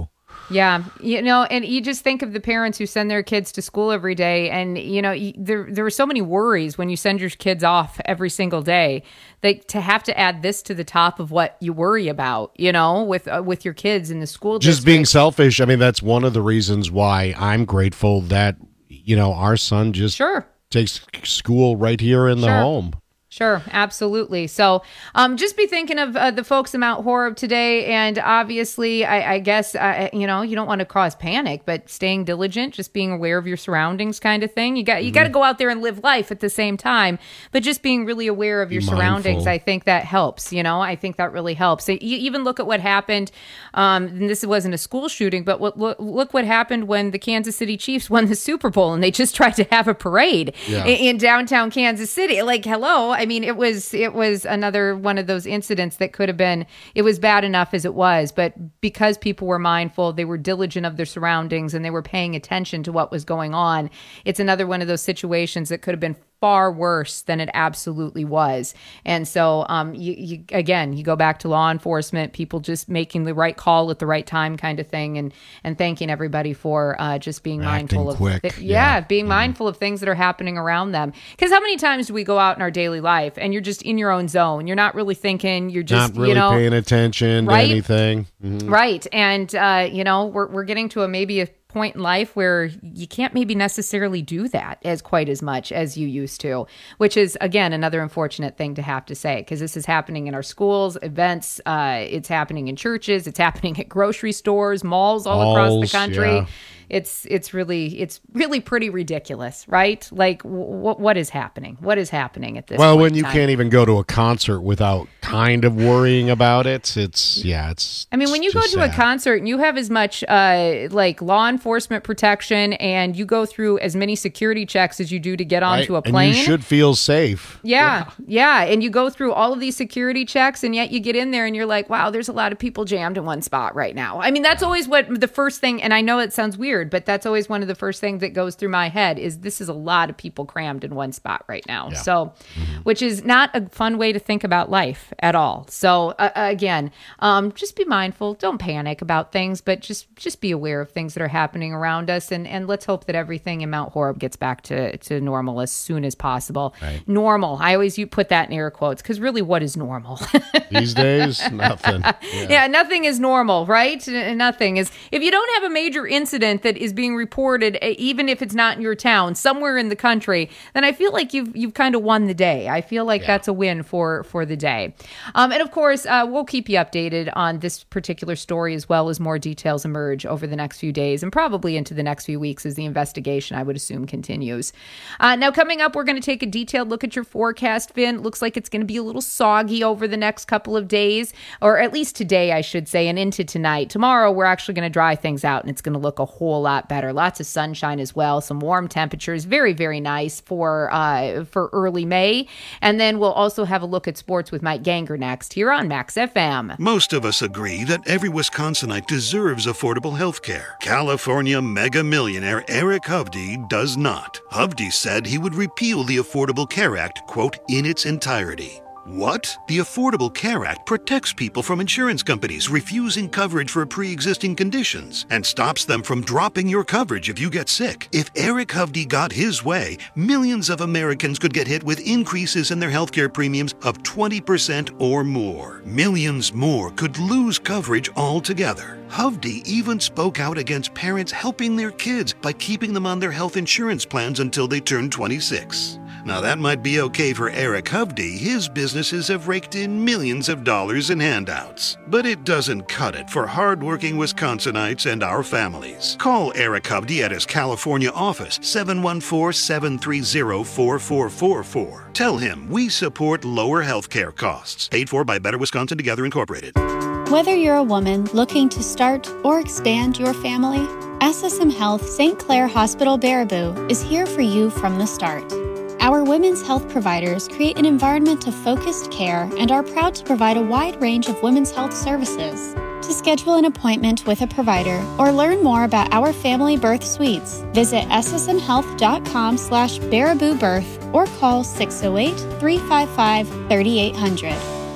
Yeah. You know, and you just think of the parents who send their kids to school every day. And, you know, y- there there were so many worries when you send your kids off every single day. That to have to add this to the top of what you worry about, you know, with uh, with your kids in the school Just district. being selfish. I mean, that's one of the reasons why I'm grateful that, you know, our son just sure. takes school right here in the Sure. home. Sure, absolutely. So um, just be thinking of uh, the folks in Mount Horeb today. And obviously, I, I guess, uh, you know, you don't want to cause panic, but staying diligent, just being aware of your surroundings kind of thing. You got you Mhm. got to go out there and live life at the same time, but just being really aware of Be your surroundings, mindful. I think that helps. You know, I think that really helps. So you even look at what happened, um, and this wasn't a school shooting, but what, look, look what happened when the Kansas City Chiefs won the Super Bowl and they just tried to have a parade Yeah. in, in downtown Kansas City. Like, hello. I mean, it was it was another one of those incidents that could have been, it was bad enough as it was, but because people were mindful, they were diligent of their surroundings and they were paying attention to what was going on. It's another one of those situations that could have been far worse than it absolutely was. And so, um, you, you again, you go back to law enforcement, people just making the right call at the right time kind of thing, and and thanking everybody for uh, just being Acting mindful of quick, th- yeah. yeah, being mindful of things that are happening around them. Because how many times do we go out in our daily life and you're just in your own zone? You're not really thinking. You're just Not really you know paying attention right? to anything. Mhm. right. And uh, you know we're we're getting to a maybe a point in life where you can't maybe necessarily do that as quite as much as you used to, which is again another unfortunate thing to have to say, because this is happening in our schools, events, uh, it's happening in churches, it's happening at grocery stores, malls all across Malls, the country. yeah. It's it's really it's really pretty ridiculous, right? Like what what is happening? What is happening at this? Well, point when in you time? can't even go to a concert without kind of worrying about it, it's, yeah, it's. I mean, when you go just to a sad. concert and you have as much uh, like law enforcement protection and you go through as many security checks as you do to get onto Right? a plane. And you should feel safe. Yeah, yeah, and you go through all of these security checks, and yet you get in there and you're like, wow, there's a lot of people jammed in one spot right now. I mean, that's always what the first thing, and I know it sounds weird, but that's always one of the first things that goes through my head is this is a lot of people crammed in one spot right now. So, which is not a fun way to think about life at all. So, uh, again, um, just be mindful. Don't panic about things, but just just be aware of things that are happening around us, and and let's hope that everything in Mount Horeb gets back to to normal as soon as possible. Right. Normal. I always you put that in air quotes because really, what is normal? These days, nothing. Yeah. Yeah. nothing is normal, right? N- Nothing is. If you don't have a major incident that is being reported, eh, even if it's not in your town, somewhere in the country, then I feel like you've you've kind of won the day. I feel like that's a win for for the day. Um, and of course, uh, we'll keep you updated on this particular story as well as more details emerge over the next few days and probably into the next few weeks as the investigation, I would assume, continues. Uh, now, coming up, we're going to take a detailed look at your forecast, Finn. Looks like it's going to be a little soggy over the next couple of days, or at least today, I should say, and into tonight. Tomorrow, we're actually going to dry things out, and it's going to look a whole lot better. Lots of sunshine as well, some warm temperatures, very, very nice for uh, for early May. And then we'll also have a look at sports with Mike Ganger next here on Max F M. Most of us agree that every Wisconsinite deserves affordable health care. California mega millionaire Eric Hovde does not. Hovde said he would repeal the Affordable Care Act, quote, in its entirety. What? The Affordable Care Act protects people from insurance companies refusing coverage for pre-existing conditions and stops them from dropping your coverage if you get sick. If Eric Hovde got his way, millions of Americans could get hit with increases in their healthcare premiums of twenty percent or more. Millions more could lose coverage altogether. Hovde even spoke out against parents helping their kids by keeping them on their health insurance plans until they turn twenty-six. Now that might be okay for Eric Hovde. His businesses have raked in millions of dollars in handouts. But it doesn't cut it for hardworking Wisconsinites and our families. Call Eric Hovde at his California office, seven one four, seven three zero, four four four four. Tell him we support lower health care costs. Paid for by Better Wisconsin Together Incorporated. Whether you're a woman looking to start or expand your family, S S M Health Saint Clair Hospital Baraboo is here for you from the start. Our women's health providers create an environment of focused care and are proud to provide a wide range of women's health services. To schedule an appointment with a provider or learn more about our family birth suites, visit S S M health dot com slash baraboo birth or call six oh eight, three five five, three eight hundred.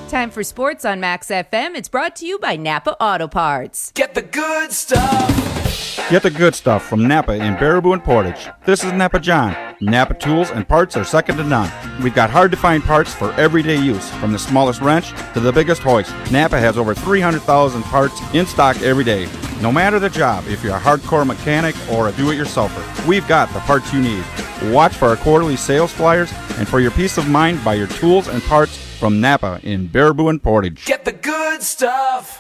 Time for sports on Max F M. It's brought to you by Napa Auto Parts. Get the good stuff. Get the good stuff from Napa in Baraboo and Portage. This is Napa John. Napa tools and parts are second to none. We've got hard-to-find parts for everyday use, from the smallest wrench to the biggest hoist. Napa has over three hundred thousand parts in stock every day. No matter the job, if you're a hardcore mechanic or a do-it-yourselfer, we've got the parts you need. Watch for our quarterly sales flyers, and for your peace of mind, buy your tools and parts from Napa in Baraboo and Portage. Get the good stuff.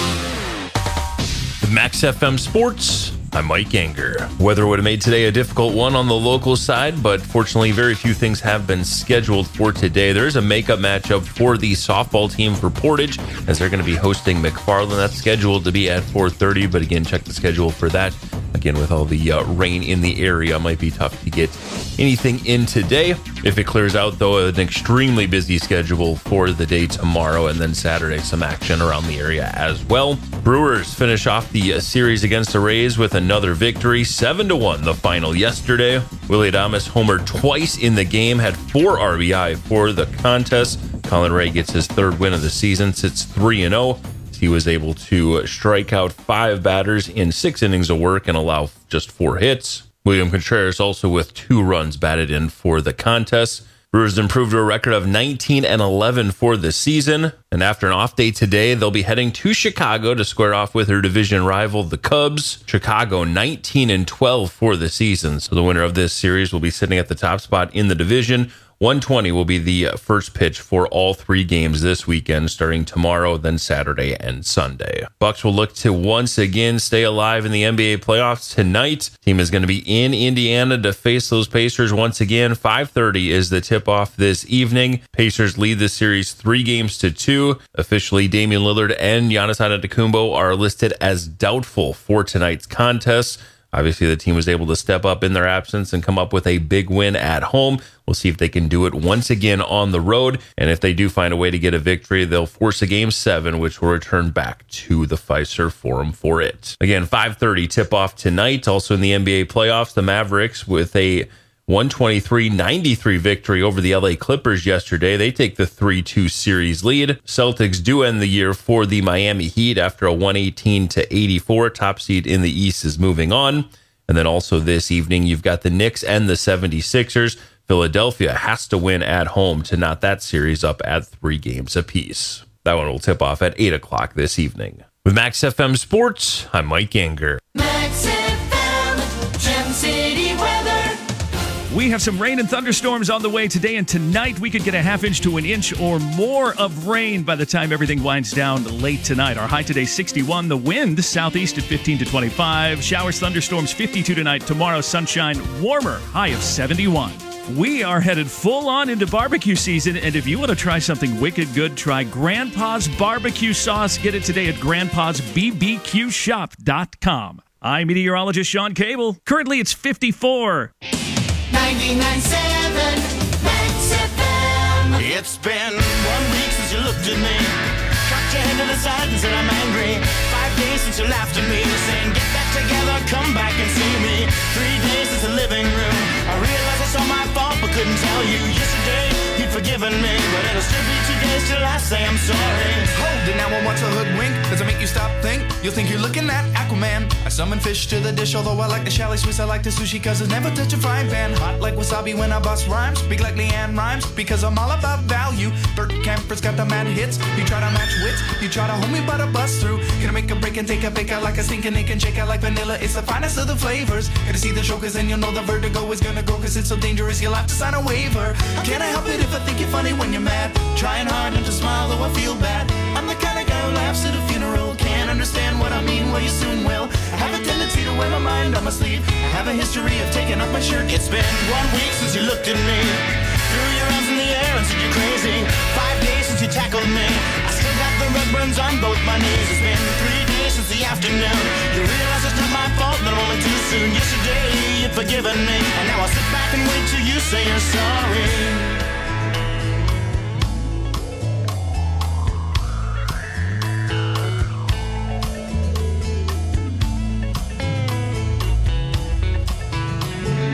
With Max F M Sports, I'm Mike Anger. Weather would have made today a difficult one on the local side, but fortunately very few things have been scheduled for today. There is a makeup matchup for the softball team for Portage, as they're going to be hosting McFarland. That's scheduled to be at four thirty, but again, check the schedule for that. Again, with all the uh, rain in the area, it might be tough to get anything in today. If it clears out, though, an extremely busy schedule for the day tomorrow, and then Saturday, some action around the area as well. Brewers finish off the uh, series against the Rays with another victory, seven to one the final yesterday. Willie Adames homered twice in the game, had four R B I for the contest. Colin Ray gets his third win of the season, sits three and oh. He was able to strike out five batters in six innings of work and allow just four hits. William Contreras also with two runs batted in for the contest. Brewers improved to a record of nineteen and eleven for the season. And after an off day today, they'll be heading to Chicago to square off with their division rival, the Cubs. Chicago nineteen and twelve for the season. So the winner of this series will be sitting at the top spot in the division. one twenty will be the first pitch for all three games this weekend, starting tomorrow, then Saturday and Sunday. Bucks will look to once again stay alive in the N B A playoffs tonight. Team is going to be in Indiana to face those Pacers once again. five thirty is the tip-off this evening. Pacers lead the series three games to two. Officially, Damian Lillard and Giannis Antetokounmpo are listed as doubtful for tonight's contest. Obviously, the team was able to step up in their absence and come up with a big win at home. We'll see if they can do it once again on the road. And if they do find a way to get a victory, they'll force a game seven, which will return back to the Fiserv Forum for it. Again, five thirty tip-off tonight. Also in the N B A playoffs, the Mavericks with a one twenty-three ninety-three victory over the L A Clippers yesterday. They take the three two series lead. Celtics do end the year for the Miami Heat after a one eighteen to eighty-four. Top seed in the East is moving on. And then also this evening, you've got the Knicks and the seventy-sixers. Philadelphia has to win at home to knot that series up at three games apiece. That one will tip off at eight o'clock this evening. With Max F M Sports, I'm Mike Anger. Max F M, Gem City weather. We have some rain and thunderstorms on the way today and tonight. We could get a half inch to an inch or more of rain by the time everything winds down late tonight. Our high today, sixty-one. The wind, southeast at fifteen to twenty-five. Showers, thunderstorms, fifty-two tonight. Tomorrow, sunshine, warmer, high of seventy-one. We are headed full on into barbecue season, and if you want to try something wicked good, try Grandpa's Barbecue Sauce. Get it today at grandpas b b q shop dot com. I'm meteorologist Sean Cable. Currently, it's fifty-four. ninety-nine point seven Max F M. It's been one week since you looked at me, cocked your head to the side and said I'm angry. Five days since you laughed at me, saying get back together, come back and see me. Three days since the living room, I realized it's all my fault but couldn't tell you. Yesterday you'd forgiven me, but it'll still be two days till I say I'm sorry. Hold it now, I want to hoodwink. Does it make you stop, think? You'll think you're looking at Aquaman. I summon fish to the dish, although I like the chalet Swiss, I like the sushi, cause it's never touch a frying pan. Hot like wasabi when I bust rhymes, big like Leanne rhymes, because I'm all about value. Bert Camper's got the mad hits, you try to match wits, you try to hold me but I bust through. Gonna make a break and take a bake out like a stinking ink and shake out like vanilla, it's the finest of the flavors. Gonna see the show cause then you'll know the vertigo is gonna go, cause it's so dangerous you'll have to sign a waiver. Can I help it if I think you're funny when you're mad? Trying hard not to smile though I feel bad. I'm the kind of guy who laughs at a funeral. Can't understand what I mean, well you soon will. I have a tendency to wear my mind on my sleeve. I have a history of taking off my shirt. It's been one week since you looked at me, threw your arms in the air and said you're crazy. Five days since you tackled me, I still got the red burns on both my knees. It's been three days since the afternoon, you realize it's not my fault that I'm only too soon. Yesterday you'd forgiven me, and now I'll sit back and wait till you say you're sorry.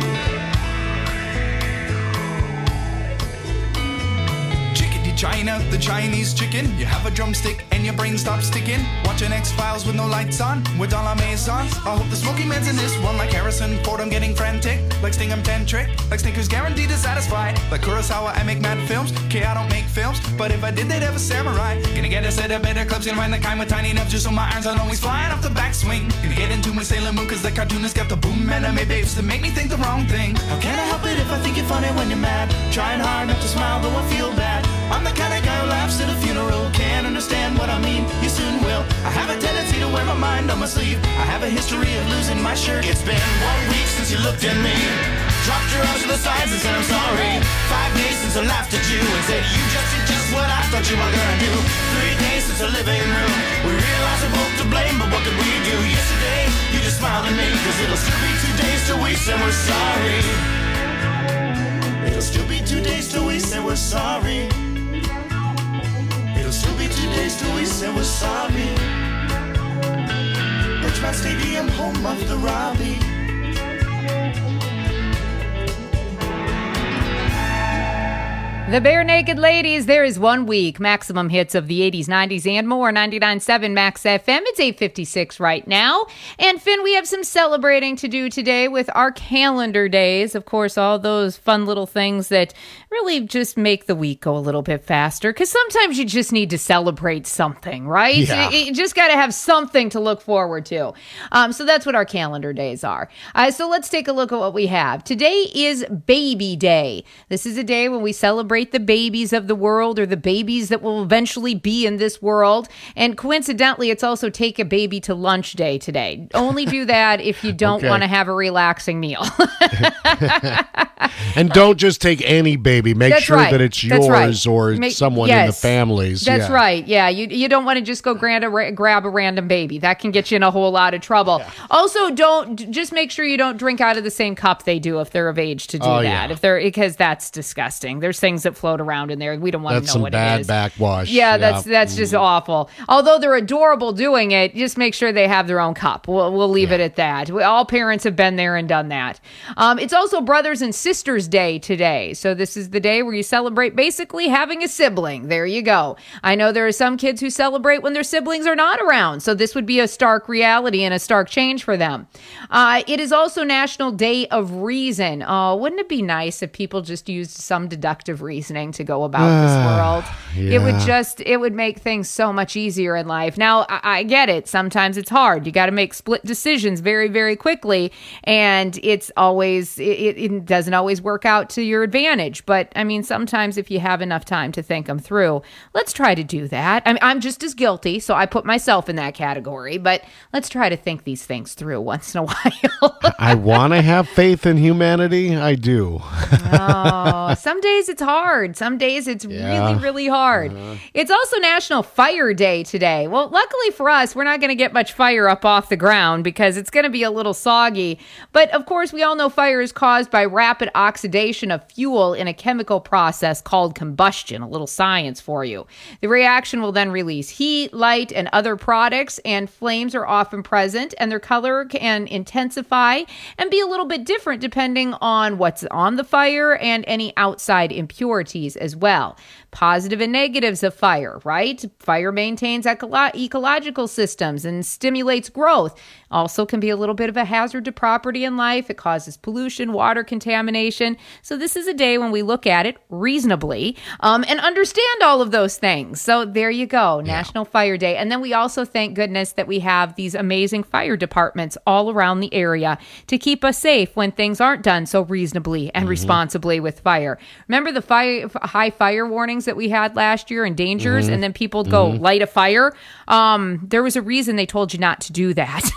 China, the the Chinese chicken. You have a drumstick and your brain stops sticking. Watching X-Files with no lights on, with all our maisons. I hope the Smoky Man's in this one, like Harrison Ford, I'm getting frantic. Like Sting, I'm tantric. Like Snickers, guaranteed to satisfy. Like Kurosawa, I make mad films. Okay, I don't make films, but if I did, they'd have a samurai. Gonna get a set of better clubs, gonna find the kind with tiny enough just so my irons aren't always flying off the backswing. Gonna get into my Sailor Moon, cause the cartoonist got the boom anime babes that make me think the wrong thing. How can I help it if I think you're funny when you're mad? Trying hard not to smile, though I feel bad. I'm the kind of guy who laughs at a funeral. Can't understand what I mean, you soon will. I have a tendency to wear my mind on my sleeve. I have a history of losing my shirt. It's been one week since you looked at me, dropped your arms to the sides and said I'm sorry. Five days since I laughed at you and said you just did just what I thought you were gonna do. Three days since the living room, we realized we're both to blame, but what could we do? Yesterday, you just smiled at me, cause it'll still be two days till we say we're sorry. It'll still be two days till we say we're sorry. It'll still be two days till we say we're sorry. Birchmount Stadium, home of the Robbie. The Bare Naked Ladies, there is one week. Maximum hits of the eighties, nineties, and more. ninety-nine point seven Max F M. It's eight fifty-six right now. And Finn, we have some celebrating to do today with our calendar days. Of course, all those fun little things that really just make the week go a little bit faster. Because sometimes you just need to celebrate something, right? Yeah. You, you just got to have something to look forward to. Um, so that's what our calendar days are. Uh, so let's take a look at what we have. Today is Baby Day. This is a day when we celebrate the babies of the world, or the babies that will eventually be in this world. And coincidentally, it's also Take a Baby to Lunch Day today. Only do that if you don't Okay. want to have a relaxing meal. And don't just take any baby. Make That's sure right. that it's That's right. yours or Make- someone in the yes. family's. That's Yeah. right. Yeah, you you don't want to just go grab a, ra- grab a random baby. That can get you in a whole lot of trouble. Also, don't d- just make sure you don't drink out of the same cup they do if they're of age to do Oh, that. yeah. If they're because that's disgusting. There's things that float around in there. We don't want That's to know some what bad it is. backwash. Yeah, that's Yeah. that's just awful. Although they're adorable doing it, just make sure they have their own cup. We'll we'll leave it at that. We, all parents have been there and done that. Um, it's also Brothers and Sisters Day today. So this is the day where you celebrate basically having a sibling. There you go. I know there are some kids who celebrate when their siblings are not around. So this would be a stark reality and a stark change for them. Uh, it is also National Day of Reason. Oh, wouldn't it be nice if people just used some deductive reasoning to go about this world? It would Yeah. just, it would make things so much easier in life. Now, I, I get it. Sometimes it's hard. You got to make split decisions very, very quickly. And it's always, it, it doesn't always work out to your advantage. But I mean, sometimes if you have enough time to think them through, let's try to do that. I mean, I'm just as guilty, so I put myself in that category. But let's try to think these things through once in a while. I want to have faith in humanity. I do. Oh, some days it's hard. Some days it's Yeah. really, really hard. It's also National Fire Day today. Well, luckily for us, we're not going to get much fire up off the ground because it's going to be a little soggy. But of course, we all know fire is caused by rapid oxidation of fuel in a chemical process called combustion. A little science for you. The reaction will then release heat, light, and other products, and flames are often present, and their color can intensify and be a little bit different depending on what's on the fire and any outside impurities as well. Positive and negatives of fire, right? Fire maintains ecolo- ecological systems and stimulates growth. Also can be a little bit of a hazard to property and life. It causes pollution, water contamination. So this is a day when we look at it reasonably um, and understand all of those things. So there you go, National Fire Day. And then we also thank goodness that we have these amazing fire departments all around the area to keep us safe when things aren't done so reasonably and Mhm. responsibly with fire. Remember the fire, high fire warnings that we had last year and dangers, Mhm. and then people would go Mhm. light a fire? Um, there was a reason they told you not to do that.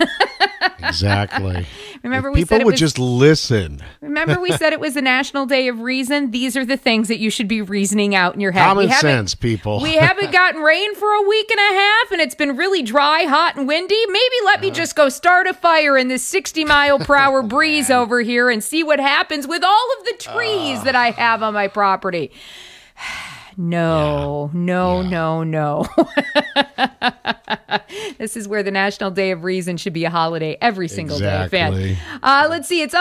Exactly. Remember If we people said it would was just listen. Remember we said it was a National Day of Reason? These are the things that you should be reasoning out in your head. Common We haven't- sense, people. We haven't gotten rain for a week and a half, and it's been really dry, hot, and windy. Maybe let me just go start a fire in this sixty mile per hour breeze over here and see what happens with all of the trees that I have on my property. No, no, no, no. This is where the National Day of Reason should be a holiday every single day, Exactly. fan. Uh, let's see. It's